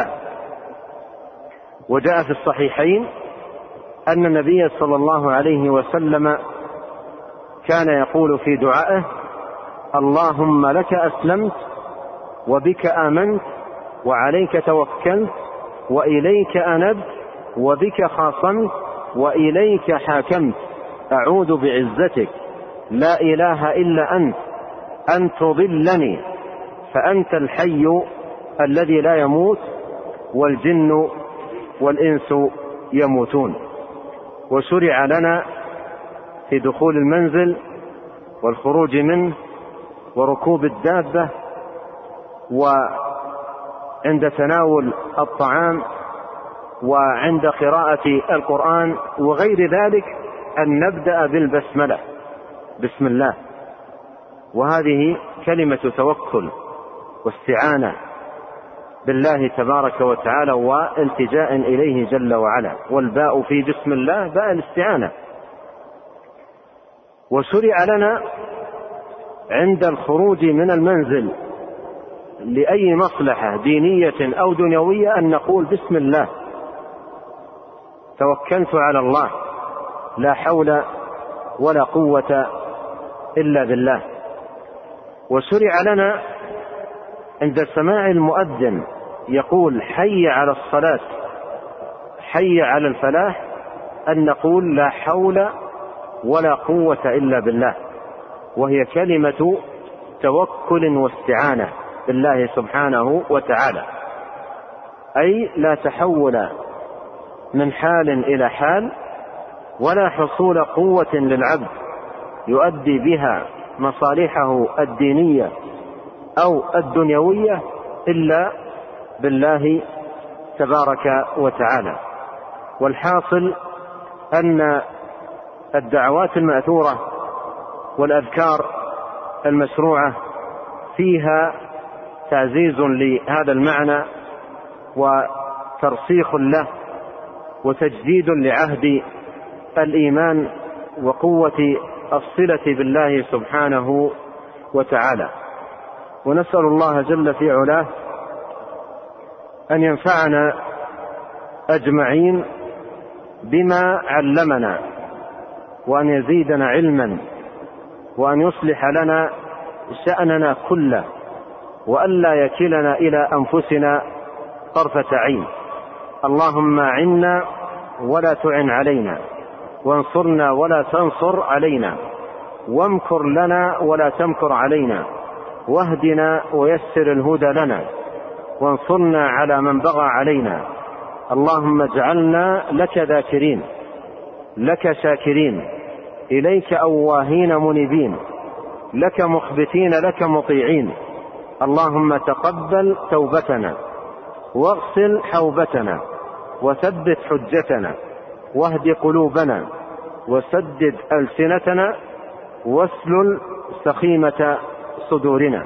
وجاء في الصحيحين أن النبي صلى الله عليه وسلم كان يقول في دعائه: اللهم لك أسلمت وبك آمنت وعليك توكلت وإليك أنبت وبك خاصمت وإليك حاكمت، أعوذ بعزتك لا إله إلا أنت أن تضلني فأنت الحي الذي لا يموت، والجن والإنس يموتون. وشرع لنا في دخول المنزل والخروج منه وركوب الدابة وعند تناول الطعام وعند قراءة القرآن وغير ذلك أن نبدأ بالبسملة، بسم الله، وهذه كلمة توكل واستعانة بالله تبارك وتعالى والتجاء إليه جل وعلا، والباء في بسم الله باء الاستعانة. وشرع لنا عند الخروج من المنزل لأي مصلحة دينية أو دنيوية أن نقول بسم الله، توكلت على الله، لا حول ولا قوة إلا بالله. وشرع لنا عند سماع المؤذن يقول حي على الصلاة، حي على الفلاح، أن نقول لا حول ولا قوة إلا بالله، وهي كلمة توكل واستعانة بالله سبحانه وتعالى، أي لا تحول من حال إلى حال ولا حصول قوة للعبد يؤدي بها مصالحه الدينية أو الدنيوية إلا بالله تبارك وتعالى. والحاصل أن الدعوات المأثورة والأذكار المشروعة فيها تعزيز لهذا المعنى وترسيخ له وتجديد لعهد الإيمان وقوة الصلة بالله سبحانه وتعالى. ونسأل الله جل في علاه أن ينفعنا أجمعين بما علمنا، وأن يزيدنا علما، وأن يصلح لنا شأننا كله، وألا يكلنا إلى أنفسنا طرفة عين. اللهم أعنا ولا تعن علينا، وانصرنا ولا تنصر علينا، وامكر لنا ولا تمكر علينا، واهدنا ويسر الهدى لنا، وانصرنا على من بغى علينا. اللهم اجعلنا لك ذاكرين، لك شاكرين، إليك أواهين منيبين، لك مخبتين، لك مطيعين. اللهم تقبل توبتنا، واغسل حوبتنا، وثبت حجتنا، واهد قلوبنا، وسدد ألسنتنا، واسلل سخيمة صدورنا.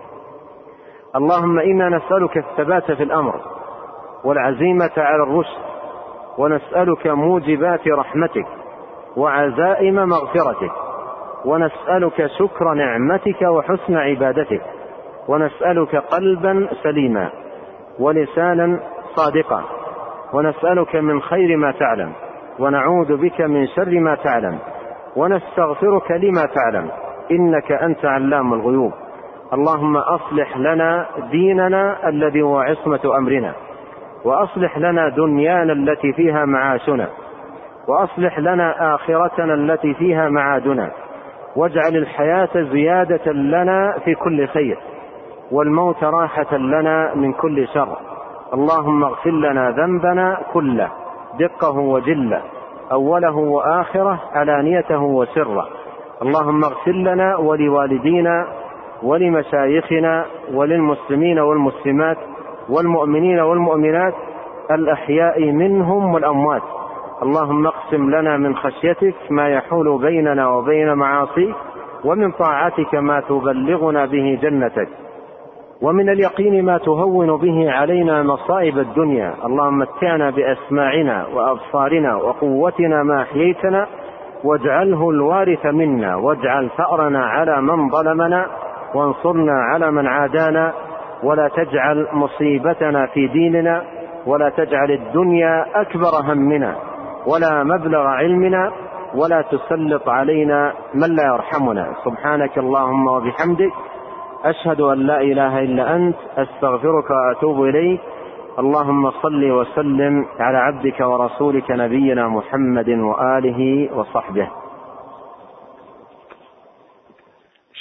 اللهم إنا نسألك الثبات في الأمر والعزيمة على الرشد، ونسألك موجبات رحمتك وعزائم مغفرتك، ونسألك شكر نعمتك وحسن عبادتك، ونسألك قلبا سليما ولسانا صادقا، ونسألك من خير ما تعلم، ونعوذ بك من شر ما تعلم، ونستغفرك لما تعلم، إنك أنت علام الغيوب. اللهم أصلح لنا ديننا الذي هو عصمة أمرنا، وأصلح لنا دنيانا التي فيها معاشنا، وأصلح لنا آخرتنا التي فيها معادنا، واجعل الحياة زيادة لنا في كل خير، والموت راحة لنا من كل شر. اللهم اغفر لنا ذنبنا كله، دقه وجله، أوله وآخره، علانيته وسره. اللهم اغفر لنا ولوالدينا ولمشايخنا وللمسلمين والمسلمات والمؤمنين والمؤمنات الأحياء منهم والأموات. اللهم اقسم لنا من خشيتك ما يحول بيننا وبين معاصيك، ومن طاعتك ما تبلغنا به جنتك، ومن اليقين ما تهون به علينا مصائب الدنيا. اللهم متعنا بأسماعنا وأبصارنا وقوتنا ما أحييتنا، واجعله الوارث منا، واجعل ثأرنا على من ظلمنا، وانصرنا على من عادانا، ولا تجعل مصيبتنا في ديننا، ولا تجعل الدنيا أكبر همنا ولا مبلغ علمنا، ولا تسلط علينا من لا يرحمنا. سبحانك اللهم وبحمدك، أشهد أن لا إله إلا أنت، أستغفرك وأتوب إليك. اللهم صل وسلم على عبدك ورسولك نبينا محمد وآله وصحبه.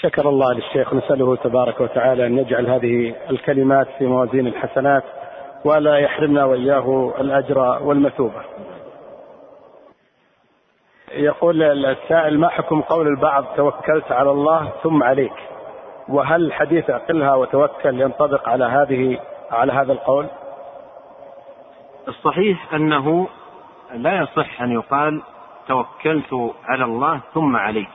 شكر الله للشيخ، نسأله تبارك وتعالى أن يجعل هذه الكلمات في موازين الحسنات ولا يحرمنا وإياه الأجر والمثوبة. يقول السائل: ما حكم قول البعض توكلت على الله ثم عليك؟ وهل حديث أقلها وتوكل ينطبق على هذه على هذا القول؟ الصحيح أنه لا يصح أن يقال توكلت على الله ثم عليك،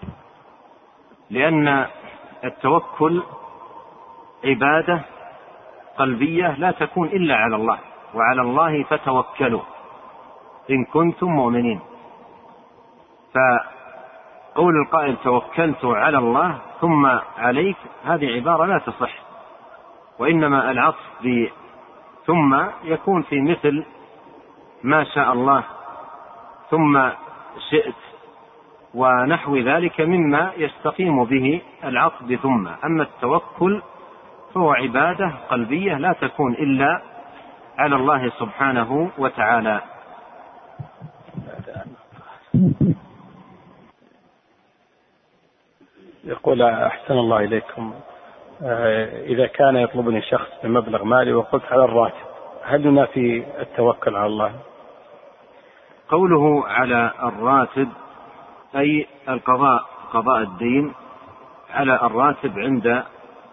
لأن التوكل عبادة قلبية لا تكون إلا على الله، وعلى الله فتوكلوا إن كنتم مؤمنين. فقول القائل توكلت على الله ثم عليك هذه عبارة لا تصح، وإنما العطف ثم يكون في مثل ما شاء الله ثم شئت ونحو ذلك مما يستقيم به العطف بثم. أما التوكل فهو عبادة قلبية لا تكون إلا على الله سبحانه وتعالى. يقول: أحسن الله إليكم، إذا كان يطلبني شخص بمبلغ مالي وقلت على الراتب، هل ينافي التوكل على الله؟ قوله على الراتب أي القضاء، قضاء الدين على الراتب عند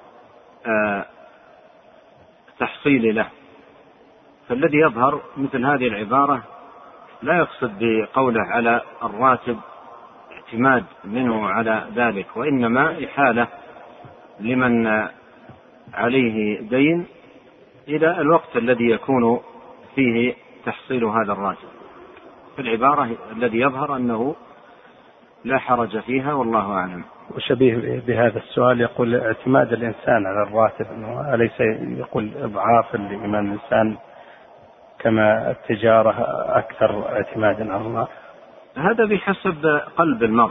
تحصيل له. فالذي يظهر مثل هذه العبارة لا يقصد بقوله على الراتب اعتماد منه على ذلك، وإنما إحالة لمن عليه دين إلى الوقت الذي يكون فيه تحصيل هذا الراتب. في العبارة الذي يظهر أنه لا حرج فيها، والله أعلم. وشبيه بهذا السؤال يقول: اعتماد الإنسان على الراتب أليس يقول إضعافا لإيمان الإنسان كما التجارة أكثر اعتمادا على الله؟ هذا بحسب قلب المرء،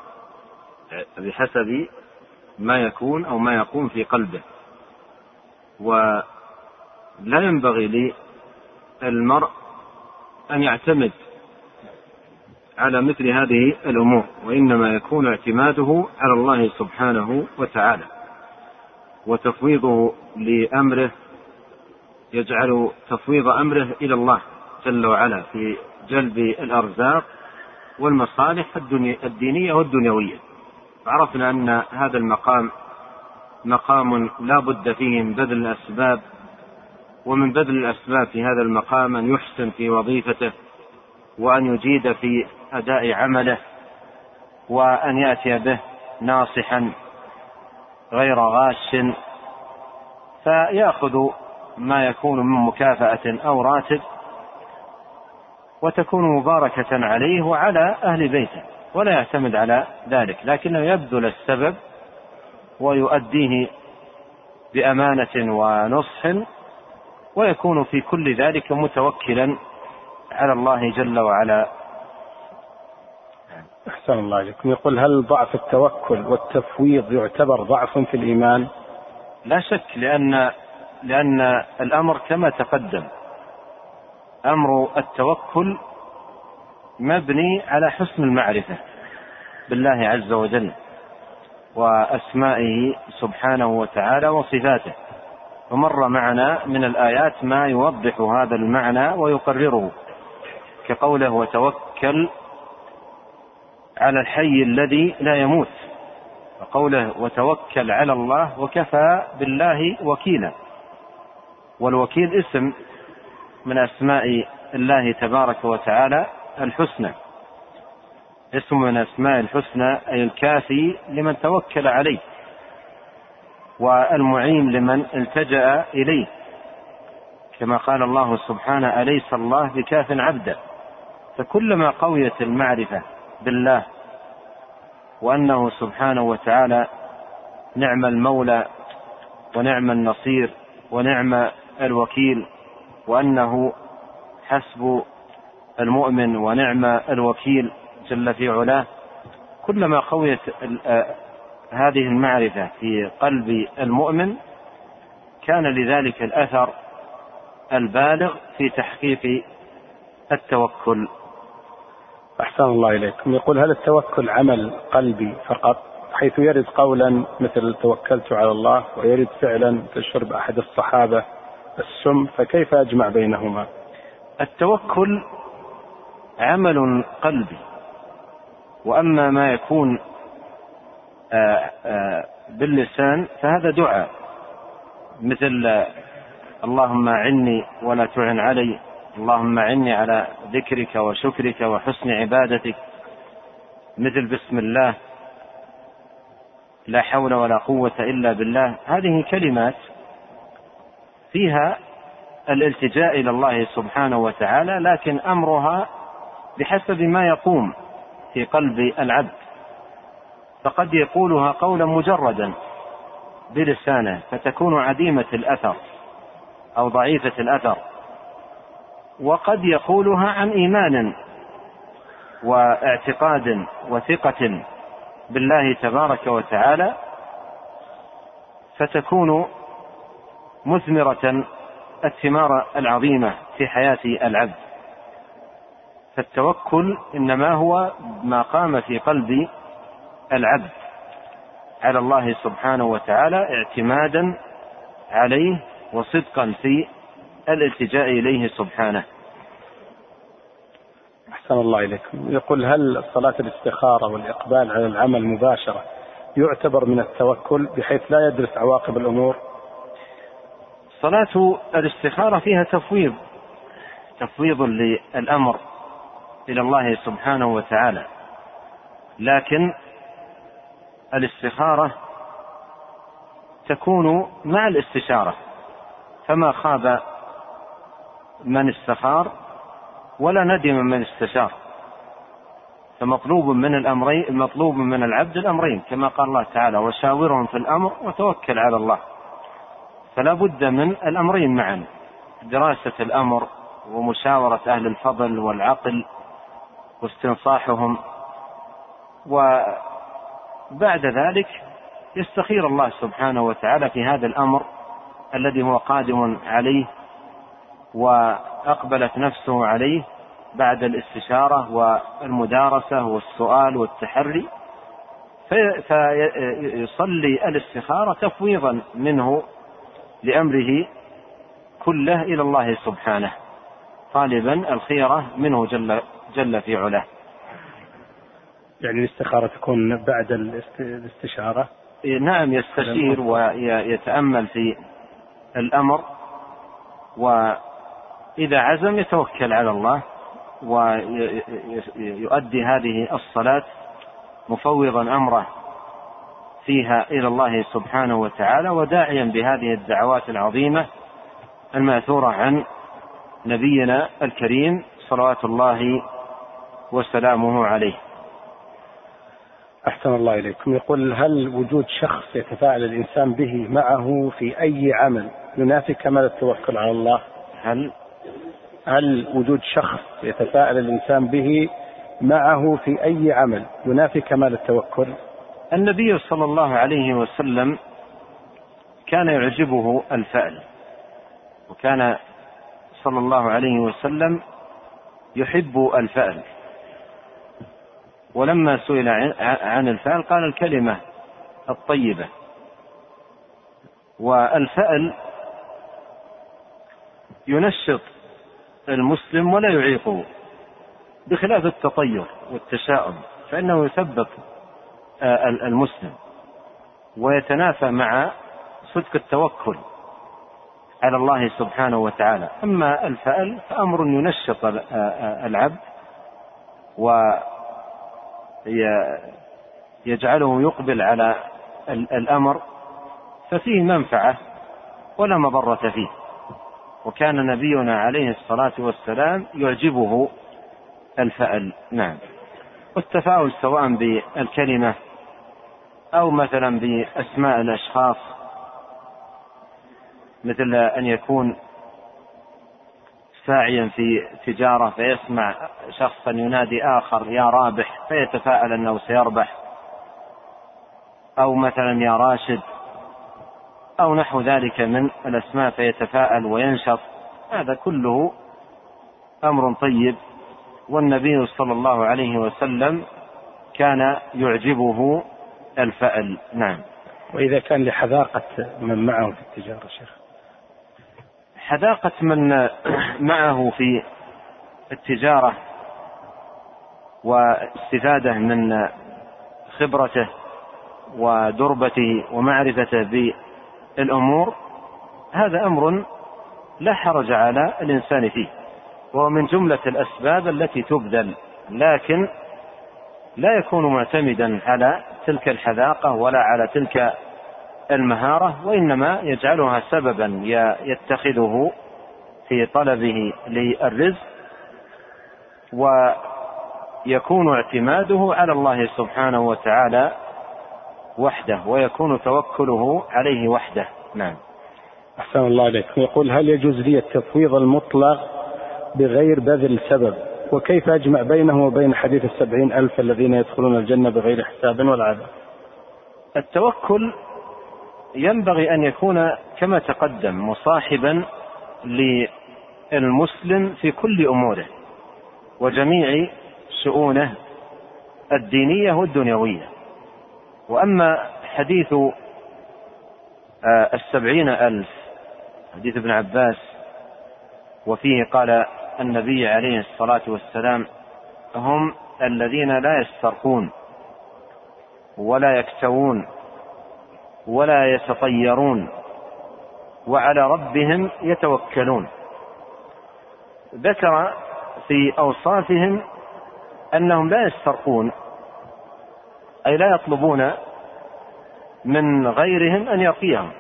بحسب ما يكون أو ما يقوم في قلبه، ولا ينبغي للمرء أن يعتمد على مثل هذه الأمور، وإنما يكون اعتماده على الله سبحانه وتعالى وتفويضه لأمره، يجعل تفويض أمره إلى الله جل وعلا في جلب الأرزاق والمصالح الدينية والدنيوية. عرفنا أن هذا المقام مقام لا بد فيه من بذل الأسباب، ومن بذل الأسباب في هذا المقام أن يحسن في وظيفته، وأن يجيد في أداء عمله، وأن يأتي به ناصحا غير غاش، فيأخذ ما يكون من مكافأة أو راتب وتكون مباركة عليه وعلى أهل بيته، ولا يعتمد على ذلك، لكنه يبذل السبب ويؤديه بأمانة ونصح، ويكون في كل ذلك متوكلا على الله جل وعلا. أحسن الله عليكم. يقول: هل ضعف التوكل والتفويض يعتبر ضعف في الإيمان؟ لا شك، لأن لأن الأمر كما تقدم، أمر التوكل مبني على حسن المعرفة بالله عز وجل وأسمائه سبحانه وتعالى وصفاته، ومر معنا من الآيات ما يوضح هذا المعنى ويقرره، كقوله: وتوكل على الحي الذي لا يموت، وقوله: وتوكل على الله وكفى بالله وكيلا. والوكيل اسم من أسماء الله تبارك وتعالى الحسنى، اسم من أسماء الحسنى، أي الكافي لمن توكل عليه والمعين لمن التجأ إليه، كما قال الله سبحانه: أليس الله بكاف عبدا. فكلما قويت المعرفة بالله وأنه سبحانه وتعالى نعم المولى ونعم النصير ونعم الوكيل، وأنه حسب المؤمن ونعم الوكيل جل في علاه، كلما قويت هذه المعرفة في قلب المؤمن كان لذلك الأثر البالغ في تحقيق التوكل. أحسن الله إليكم. يقول: هل التوكل عمل قلبي فقط حيث يرد قولا مثل توكلت على الله، ويرد فعلا كشرب أحد الصحابة السم، فكيف أجمع بينهما؟ التوكل عمل قلبي، وأما ما يكون آآ آآ باللسان فهذا دعاء، مثل اللهم أعني ولا تعن علي، اللهم أعني على ذكرك وشكرك وحسن عبادتك، مثل بسم الله، لا حول ولا قوة إلا بالله. هذه كلمات فيها الالتجاء إلى الله سبحانه وتعالى، لكن أمرها بحسب ما يقوم في قلب العبد، فقد يقولها قولا مجردا بلسانه فتكون عديمة الأثر أو ضعيفة الأثر، وقد يقولها عن إيمان واعتقاد وثقة بالله تبارك وتعالى، فتكون مثمرة الثمار العظيمة في حياة العبد. فالتوكل إنما هو ما قام في قلب العبد على الله سبحانه وتعالى اعتمادا عليه وصدقا في الالتجاء إليه سبحانه. أحسن الله إليكم. يقول هل صلاة الاستخارة والإقبال على العمل مباشرة يعتبر من التوكل بحيث لا يدرس عواقب الأمور؟ صلاة الاستخارة فيها تفويض تفويض للأمر إلى الله سبحانه وتعالى، لكن الاستخارة تكون مع الاستشارة، فما خاب من استخار ولا ندم من استشار، فمطلوب من الأمرين المطلوب من العبد الأمرين، كما قال الله تعالى وشاورهم في الأمر وتوكل على الله. فلا بد من الأمرين معا، دراسة الأمر ومشاورة أهل الفضل والعقل واستنصاحهم، وبعد ذلك يستخير الله سبحانه وتعالى في هذا الأمر الذي هو قادم عليه وأقبلت نفسه عليه بعد الاستشارة والمدارسة والسؤال والتحري، فيصلي الاستخارة تفويضا منه لأمره كله إلى الله سبحانه، طالبا الخيرة منه جل, جل في علاه. يعني الاستخارة تكون بعد الاستشارة؟ نعم، يستشير ويتأمل في الأمر، وإذا عزم يتوكل على الله ويؤدي هذه الصلاة مفوضا أمره فيها إلى الله سبحانه وتعالى، وداعيا بهذه الدعوات العظيمة المأثورة عن نبينا الكريم صلوات الله وسلامه عليه. أحسن الله إليكم. يقول هل وجود شخص يتفاعل الإنسان به معه في أي عمل ينافي كمال التوكل على الله؟ هل هل وجود شخص يتفاعل الإنسان به معه في أي عمل ينافي كمال التوكل؟ النبي صلى الله عليه وسلم كان يعجبه الفعل، وكان صلى الله عليه وسلم يحب الفعل، ولما سئل عن الفعل قال الكلمة الطيبة. والفعل ينشط المسلم ولا يعيقه، بخلاف التطير والتشاؤم فإنه يثبط المسلم ويتنافى مع صدق التوكل على الله سبحانه وتعالى. أما الفعل فأمر ينشط العبد ويجعله يقبل على الأمر، ففيه منفعة ولا مضرة فيه. وكان نبينا عليه الصلاة والسلام يعجبه الفعل. نعم. والتفاؤل سواء بالكلمة أو مثلا بأسماء الأشخاص، مثل أن يكون ساعيا في تجارة فيسمع شخصا ينادي آخر يا رابح فيتفاءل أنه سيربح، أو مثلا يا راشد أو نحو ذلك من الأسماء فيتفاءل وينشط. هذا كله أمر طيب، والنبي صلى الله عليه وسلم كان يعجبه الفأل. نعم. وإذا كان لحذاقة من معه في التجارة شيخ؟ حذاقة من معه في التجارة واستفادة من خبرته ودربته ومعرفته بالأمور، هذا أمر لا حرج على الإنسان فيه، وهو من جملة الأسباب التي تبذل، لكن لا يكون معتمدا على تلك الحذاقة ولا على تلك المهارة، وإنما يجعلها سببا يتخذه في طلبه للرزق، ويكون اعتماده على الله سبحانه وتعالى وحده، ويكون توكله عليه وحده. نعم. أحسن الله عليك. يقول: هل يجوز لي التفويض المطلق بغير بذل سبب؟ وكيف أجمع بينه وبين حديث السبعين ألف الذين يدخلون الجنة بغير حساب ولا عذاب؟ التوكل ينبغي أن يكون كما تقدم مصاحبا للمسلم في كل أموره وجميع شؤونه الدينية والدنيوية. وأما حديث السبعين ألف حديث ابن عباس، وفيه قال النبي عليه الصلاة والسلام: هم الذين لا يسترقون ولا يكتوون ولا يتطيرون وعلى ربهم يتوكلون. ذكر في أوصافهم أنهم لا يسترقون، أي لا يطلبون من غيرهم أن يرقيهم،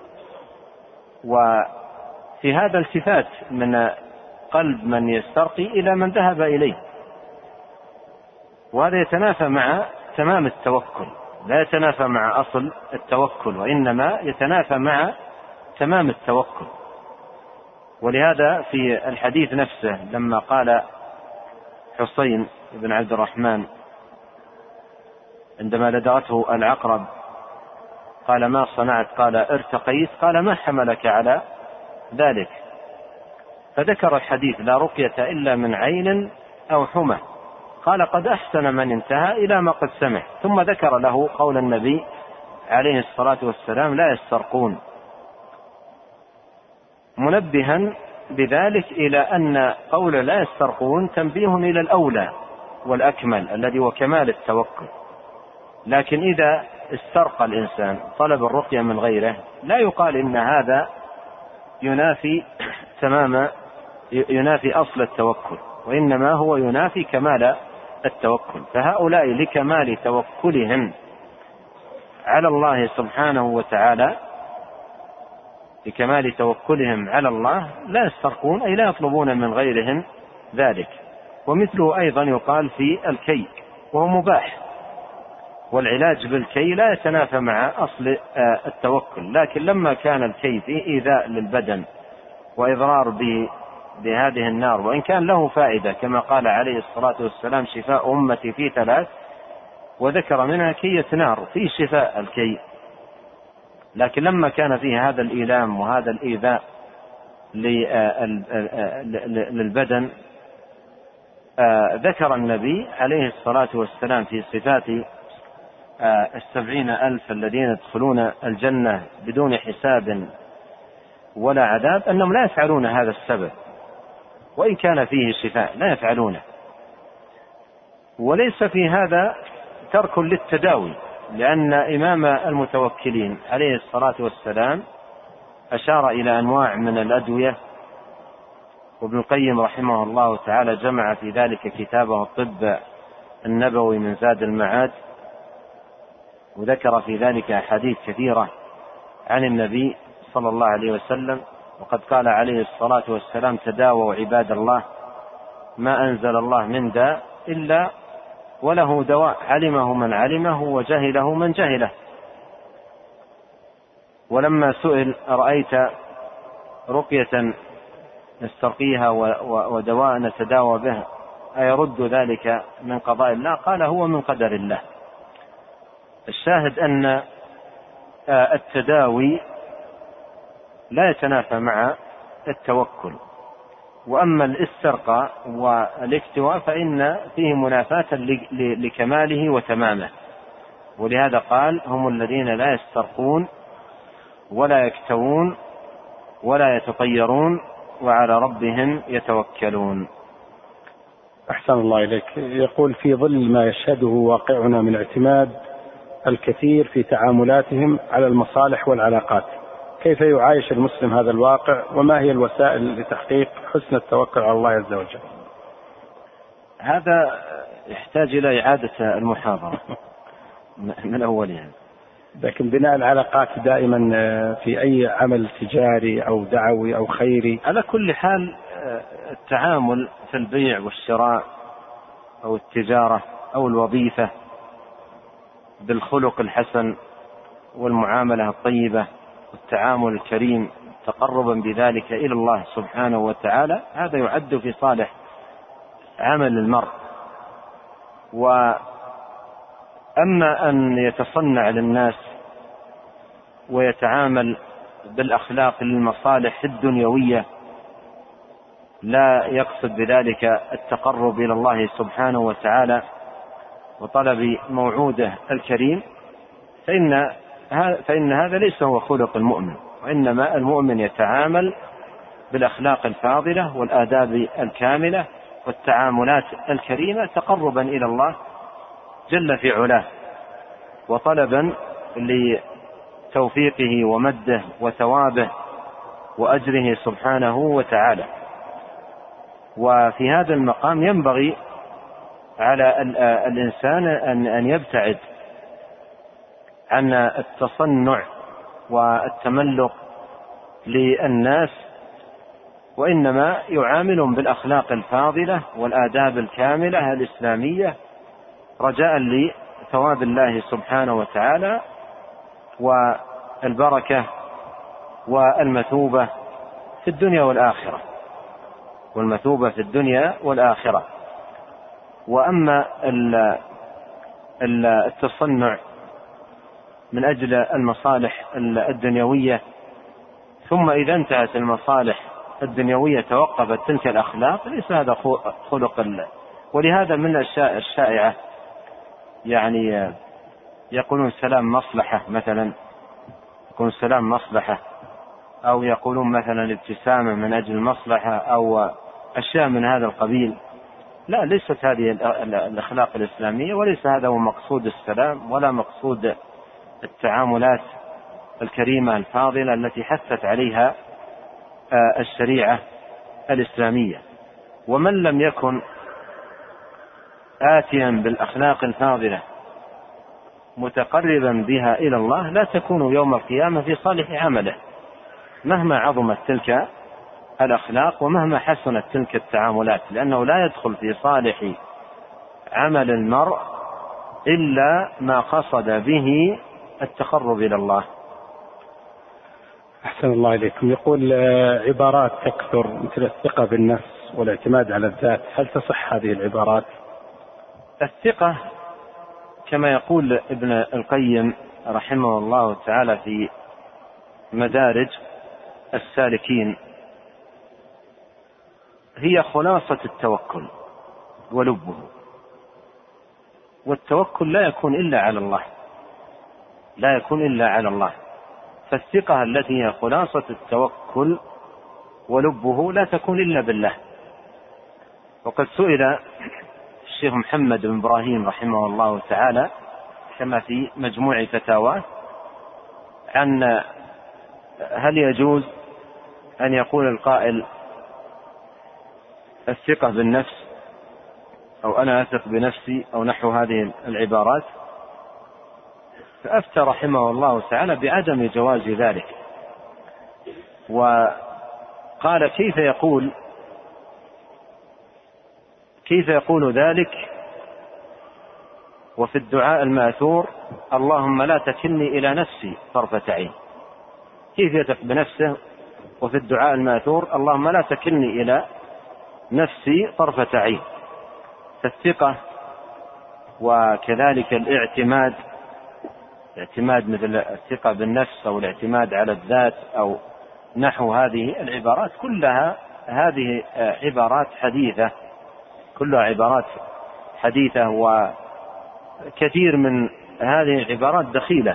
وفي هذا التفات من قلب من يسترقي إلى من ذهب إليه، وهذا يتنافى مع تمام التوكل، لا يتنافى مع أصل التوكل، وإنما يتنافى مع تمام التوكل. ولهذا في الحديث نفسه لما قال حسين بن عبد الرحمن عندما لدغته العقرب قال: ما صنعت؟ قال: ارتقيت. قال: ما حملك على ذلك؟ فذكر الحديث: لا رقية إلا من عين أو حمى. قال: قد أحسن من انتهى إلى ما قد سمع. ثم ذكر له قول النبي عليه الصلاة والسلام: لا يسترقون، منبها بذلك إلى أن قول لا يسترقون تنبيه إلى الأولى والأكمل الذي هو كمال التوكل. لكن إذا استرقى الإنسان طلب الرقية من غيره لا يقال إن هذا ينافي تمام ينافي أصل التوكل، وإنما هو ينافي كمال التوكل. فهؤلاء لكمال توكلهم على الله سبحانه وتعالى لكمال توكلهم على الله لا يسترقون، أي لا يطلبون من غيرهم ذلك. ومثله أيضا يقال في الكي، وهو مباح، والعلاج بالكي لا يتنافى مع أصل التوكل. لكن لما كان الكي فيه إيذاء للبدن وإضرار بهذه النار، وإن كان له فائدة كما قال عليه الصلاة والسلام: شفاء أمتي في ثلاث، وذكر منها كية نار، في شفاء الكي. لكن لما كان فيه هذا الإيلام وهذا الإيذاء للبدن، ذكر النبي عليه الصلاة والسلام في صفات السبعين ألف الذين يدخلون الجنة بدون حساب ولا عذاب أنهم لا يفعلون هذا السبب، وإن كان فيه شفاء لا يفعلونه. وليس في هذا ترك للتداوي، لأن إمام المتوكلين عليه الصلاة والسلام أشار إلى أنواع من الأدوية، وابن القيم رحمه الله تعالى جمع في ذلك كتابه الطب النبوي من زاد المعاد، وذكر في ذلك أحاديث كثيرة عن النبي صلى الله عليه وسلم. وقد قال عليه الصلاة والسلام: تداووا عباد الله، ما أنزل الله من داء إلا وله دواء، علمه من علمه وجهله من جهله. ولما سئل: أرأيت رقية نسترقيها ودواء نتداوى به أيرد ذلك من قضاء الله؟ قال: هو من قدر الله. الشاهد أن التداوي لا يتنافى مع التوكل. وأما الاسترقاء والاكتواء فإن فيه منافاة لكماله وتمامه، ولهذا قال هم الذين لا يسترقون ولا يكتوون ولا يتطيرون وعلى ربهم يتوكلون. أحسن الله إليك. يقول في ظل ما يشهده واقعنا من اعتماد الكثير في تعاملاتهم على المصالح والعلاقات، كيف يعايش المسلم هذا الواقع، وما هي الوسائل لتحقيق حسن التوكل على الله عز وجل؟ هذا يحتاج إلى إعادة المحاضرة من أول يعني. لكن بناء العلاقات دائما في أي عمل تجاري أو دعوي أو خيري، على كل حال التعامل في البيع والشراء أو التجارة أو الوظيفة بالخلق الحسن والمعاملة الطيبة والتعامل الكريم تقربا بذلك إلى الله سبحانه وتعالى، هذا يعد في صالح عمل المرء. وأما أن يتصنع للناس ويتعامل بالأخلاق للمصالح الدنيوية لا يقصد بذلك التقرب إلى الله سبحانه وتعالى وطلب موعوده الكريم، فإن فإن هذا ليس هو خلق المؤمن، وإنما المؤمن يتعامل بالأخلاق الفاضلة والآداب الكاملة والتعاملات الكريمة تقربا إلى الله جل في علاه وطلبا لتوفيقه ومده وثوابه وأجره سبحانه وتعالى. وفي هذا المقام ينبغي على الإنسان أن يبتعد عن التصنع والتملق للناس، وإنما يعاملهم بالأخلاق الفاضلة والآداب الكاملة الإسلامية رجاء لثواب الله سبحانه وتعالى والبركة والمثوبة في الدنيا والآخرة والمثوبة في الدنيا والآخرة. وأما التصنع من أجل المصالح الدنيوية ثم إذا انتهت المصالح الدنيوية توقفت تلك الأخلاق، ليس هذا خلق الله. ولهذا من الأشياء الشائعة يعني يقولون سلام مصلحة مثلا، يقولون سلام مصلحة، أو يقولون مثلا ابتسامة من أجل المصلحة، أو أشياء من هذا القبيل. لا، ليست هذه الأخلاق الإسلامية، وليس هذا هو مقصود السلام ولا مقصود التعاملات الكريمة الفاضلة التي حثت عليها الشريعة الإسلامية. ومن لم يكن آتيا بالأخلاق الفاضلة متقربا بها إلى الله لا تكون يوم القيامة في صالح عمله مهما عظمت تلك الأخلاق ومهما حسنت تلك التعاملات، لأنه لا يدخل في صالح عمل المرء إلا ما قصد به التقرب إلى الله. أحسن الله إليكم. يقول عبارات تكثر مثل الثقة بالنفس والاعتماد على الذات، هل تصح هذه العبارات؟ الثقة كما يقول ابن القيم رحمه الله تعالى في مدارج السالكين هي خلاصة التوكل ولبه، والتوكل لا يكون إلا على الله، لا يكون إلا على الله. فالثقة التي هي خلاصة التوكل ولبه لا تكون إلا بالله. وقد سئل الشيخ محمد بن إبراهيم رحمه الله تعالى كما في مجموع فتاواه عن هل يجوز أن يقول القائل الثقة بالنفس أو أنا أثق بنفسي أو نحو هذه العبارات، فأفتى رحمه الله تعالى بعدم جواز ذلك، وقال كيف يقول كيف يقول ذلك وفي الدعاء الماثور اللهم لا تكلني إلى نفسي طرفة عين؟ كيف يثق بنفسه وفي الدعاء الماثور اللهم لا تكلني إلى نفسي طرفة عين؟ فالثقة وكذلك الاعتماد، الاعتماد مثل الثقة بالنفس أو الاعتماد على الذات أو نحو هذه العبارات كلها هذه عبارات حديثة، كلها عبارات حديثة، وكثير من هذه عبارات دخيلة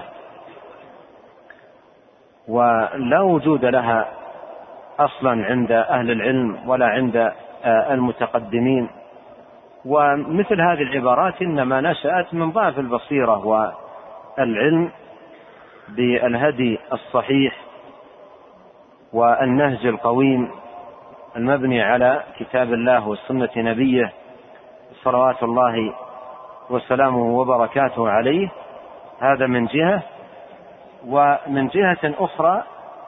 ولا وجود لها أصلا عند أهل العلم ولا عند المتقدمين. ومثل هذه العبارات إنما نشأت من ضعف البصيرة والعلم بالهدي الصحيح والنهج القويم المبني على كتاب الله وسنة نبيه صلوات الله وسلامه وبركاته عليه. هذا من جهة. ومن جهة أخرى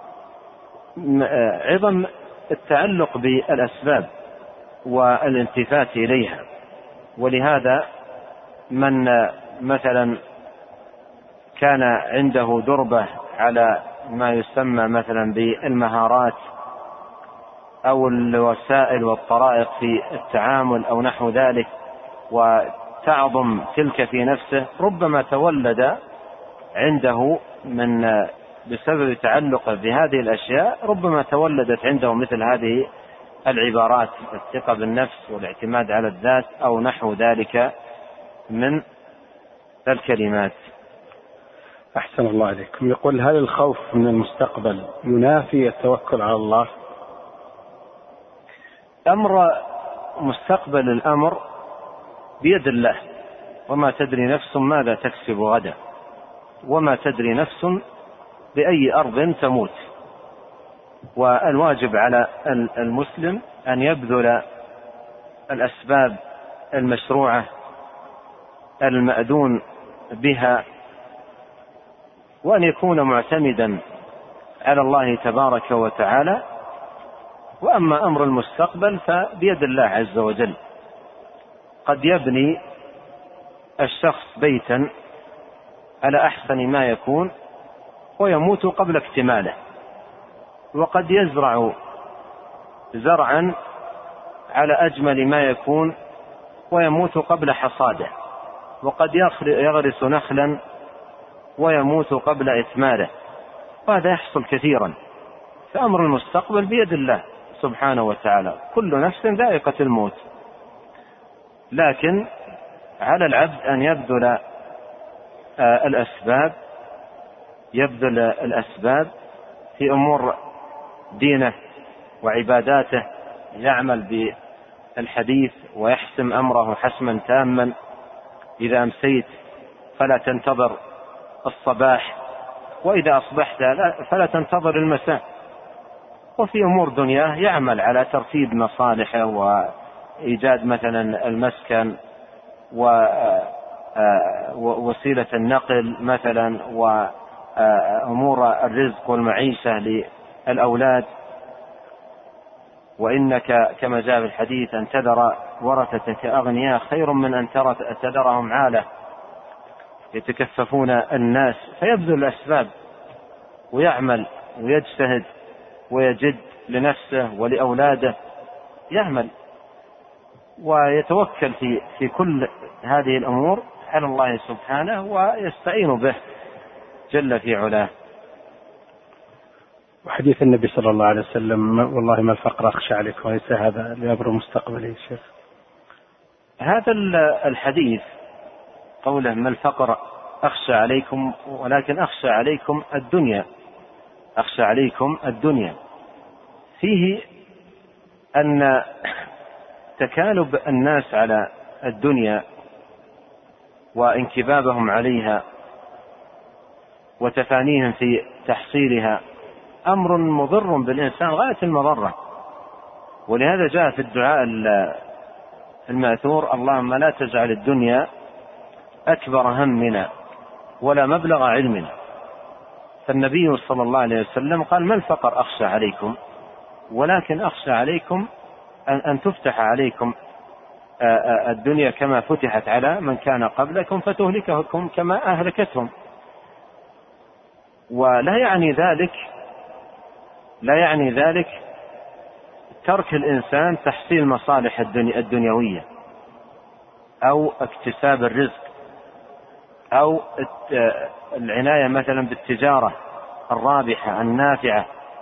عظم التعلق بالأسباب والالتفات إليها. ولهذا من مثلا كان عنده دربة على ما يسمى مثلا بالمهارات أو الوسائل والطرائق في التعامل أو نحو ذلك وتعظم تلك في نفسه، ربما تولد عنده من بسبب تعلقه بهذه الأشياء ربما تولدت عنده مثل هذه العبارات، الثقة بالنفس والاعتماد على الذات أو نحو ذلك من الكلمات. أحسن الله عليكم. يقول: هل الخوف من المستقبل ينافي التوكل على الله؟ أمر مستقبل الأمر بيد الله، وما تدري نفس ماذا تكسب غدا، وما تدري نفس بأي أرض تموت. والواجب على المسلم أن يبذل الأسباب المشروعة المأذون بها، وأن يكون معتمدا على الله تبارك وتعالى. وأما أمر المستقبل فبيد الله عز وجل. قد يبني الشخص بيتا على أحسن ما يكون ويموت قبل اكتماله، وقد يزرع زرعا على أجمل ما يكون ويموت قبل حصاده، وقد يغرس نخلا ويموت قبل إثماره، وهذا يحصل كثيرا. فأمر المستقبل بيد الله سبحانه وتعالى. كل نفس ذائقة الموت، لكن على العبد أن يبذل الأسباب يبذل الأسباب في أمور دينه وعباداته، يعمل بالحديث ويحسم أمره حسما تاما. إذا أمسيت فلا تنتظر الصباح، وإذا أصبحت فلا تنتظر المساء. وفي أمور دنياه يعمل على ترتيب مصالحه وإيجاد مثلا المسكن ووسيلة النقل مثلا وأمور الرزق والمعيشة للأولاد. وإنك كما جاء في الحديث أن تذر ورثتك أغنياء خير من أن تذرهم عالة يتكففون الناس. فيبذل الأسباب ويعمل ويجتهد ويجد لنفسه ولأولاده، يعمل ويتوكل في في كل هذه الأمور على الله سبحانه ويستعين به جل في علاه. وحديث النبي صلى الله عليه وسلم: والله ما الفقر أخشى عليكم، وليس هذا لأمر مستقبلي. شيخ هذا الحديث قوله: ما الفقر أخشى عليكم ولكن أخشى عليكم الدنيا، أخشى عليكم الدنيا، فيه أن تكالب الناس على الدنيا وانكبابهم عليها وتفانيهم في تحصيلها أمر مضر بالإنسان غاية المضرة. ولهذا جاء في الدعاء المأثور: اللهم لا تجعل الدنيا أكبر همنا ولا مبلغ علمنا. فالنبي صلى الله عليه وسلم قال: ما الفقر أخشى عليكم ولكن أخشى عليكم أن تفتح عليكم الدنيا كما فتحت على من كان قبلكم فتهلككم كما أهلكتهم. ولا يعني ذلك لا يعني ذلك ترك الإنسان تحصيل مصالح الدنيا الدنيوية أو اكتساب الرزق أو العناية مثلا بالتجارة الرابحة النافعة،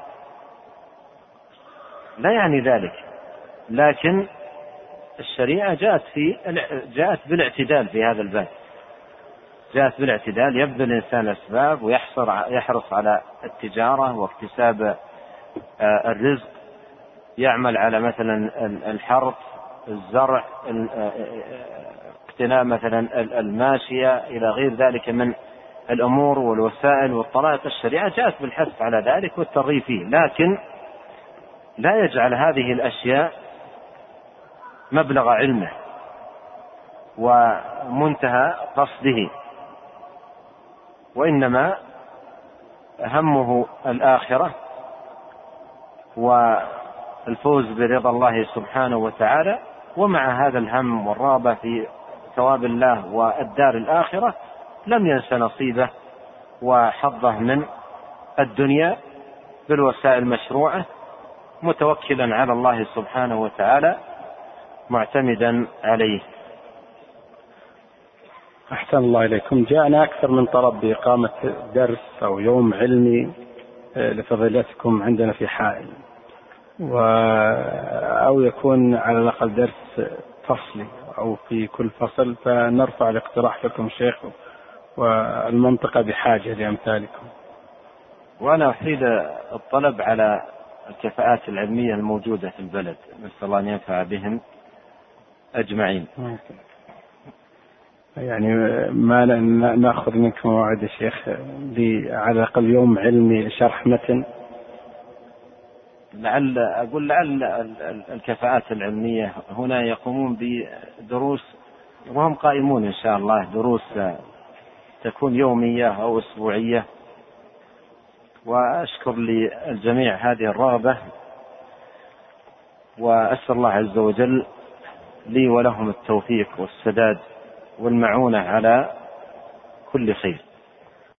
لا يعني ذلك. لكن الشريعة جاءت في جاءت بالاعتدال في هذا الباب، جاءت بالاعتدال يبذل الإنسان الأسباب ويحرص على التجارة واكتساب الرزق، يعمل على مثلا الحرث، الزرع، اقتناء مثلا الماشية إلى غير ذلك من الأمور والوسائل والطرائق. الشريعة جاءت بالحث على ذلك والترغيب فيه، لكن لا يجعل هذه الأشياء مبلغ علمه ومنتهى قصده، وإنما همه الآخرة والفوز برضا الله سبحانه وتعالى. ومع هذا الهم والرغبة في ثواب الله والدار الآخرة لم ينس نصيبه وحظه من الدنيا بالوسائل المشروعة، متوكلا على الله سبحانه وتعالى معتمدا عليه. أحسن الله إليكم. جاءنا أكثر من طلب بإقامة درس أو يوم علمي لفضيلتكم عندنا في حائل، و... أو يكون على الأقل درس فصلي أو في كل فصل، فنرفع الاقتراح لكم شيخ، والمنطقة بحاجة لأمثالكم. وأنا أحيل الطلب على الكفاءات العلمية الموجودة في البلد، نسأل الله أن ينفع بهم أجمعين. يعني ما نأخذ منكم موعد يا شيخ على الأقل يوم علمي لشرح متن؟ لعل أقول لعل الكفاءات العلمية هنا يقومون بدروس، وهم قائمون إن شاء الله دروس تكون يومية أو أسبوعية. وأشكر للجميع هذه الرغبة، وأسأل الله عز وجل لي ولهم التوفيق والسداد والمعونة على كل خير.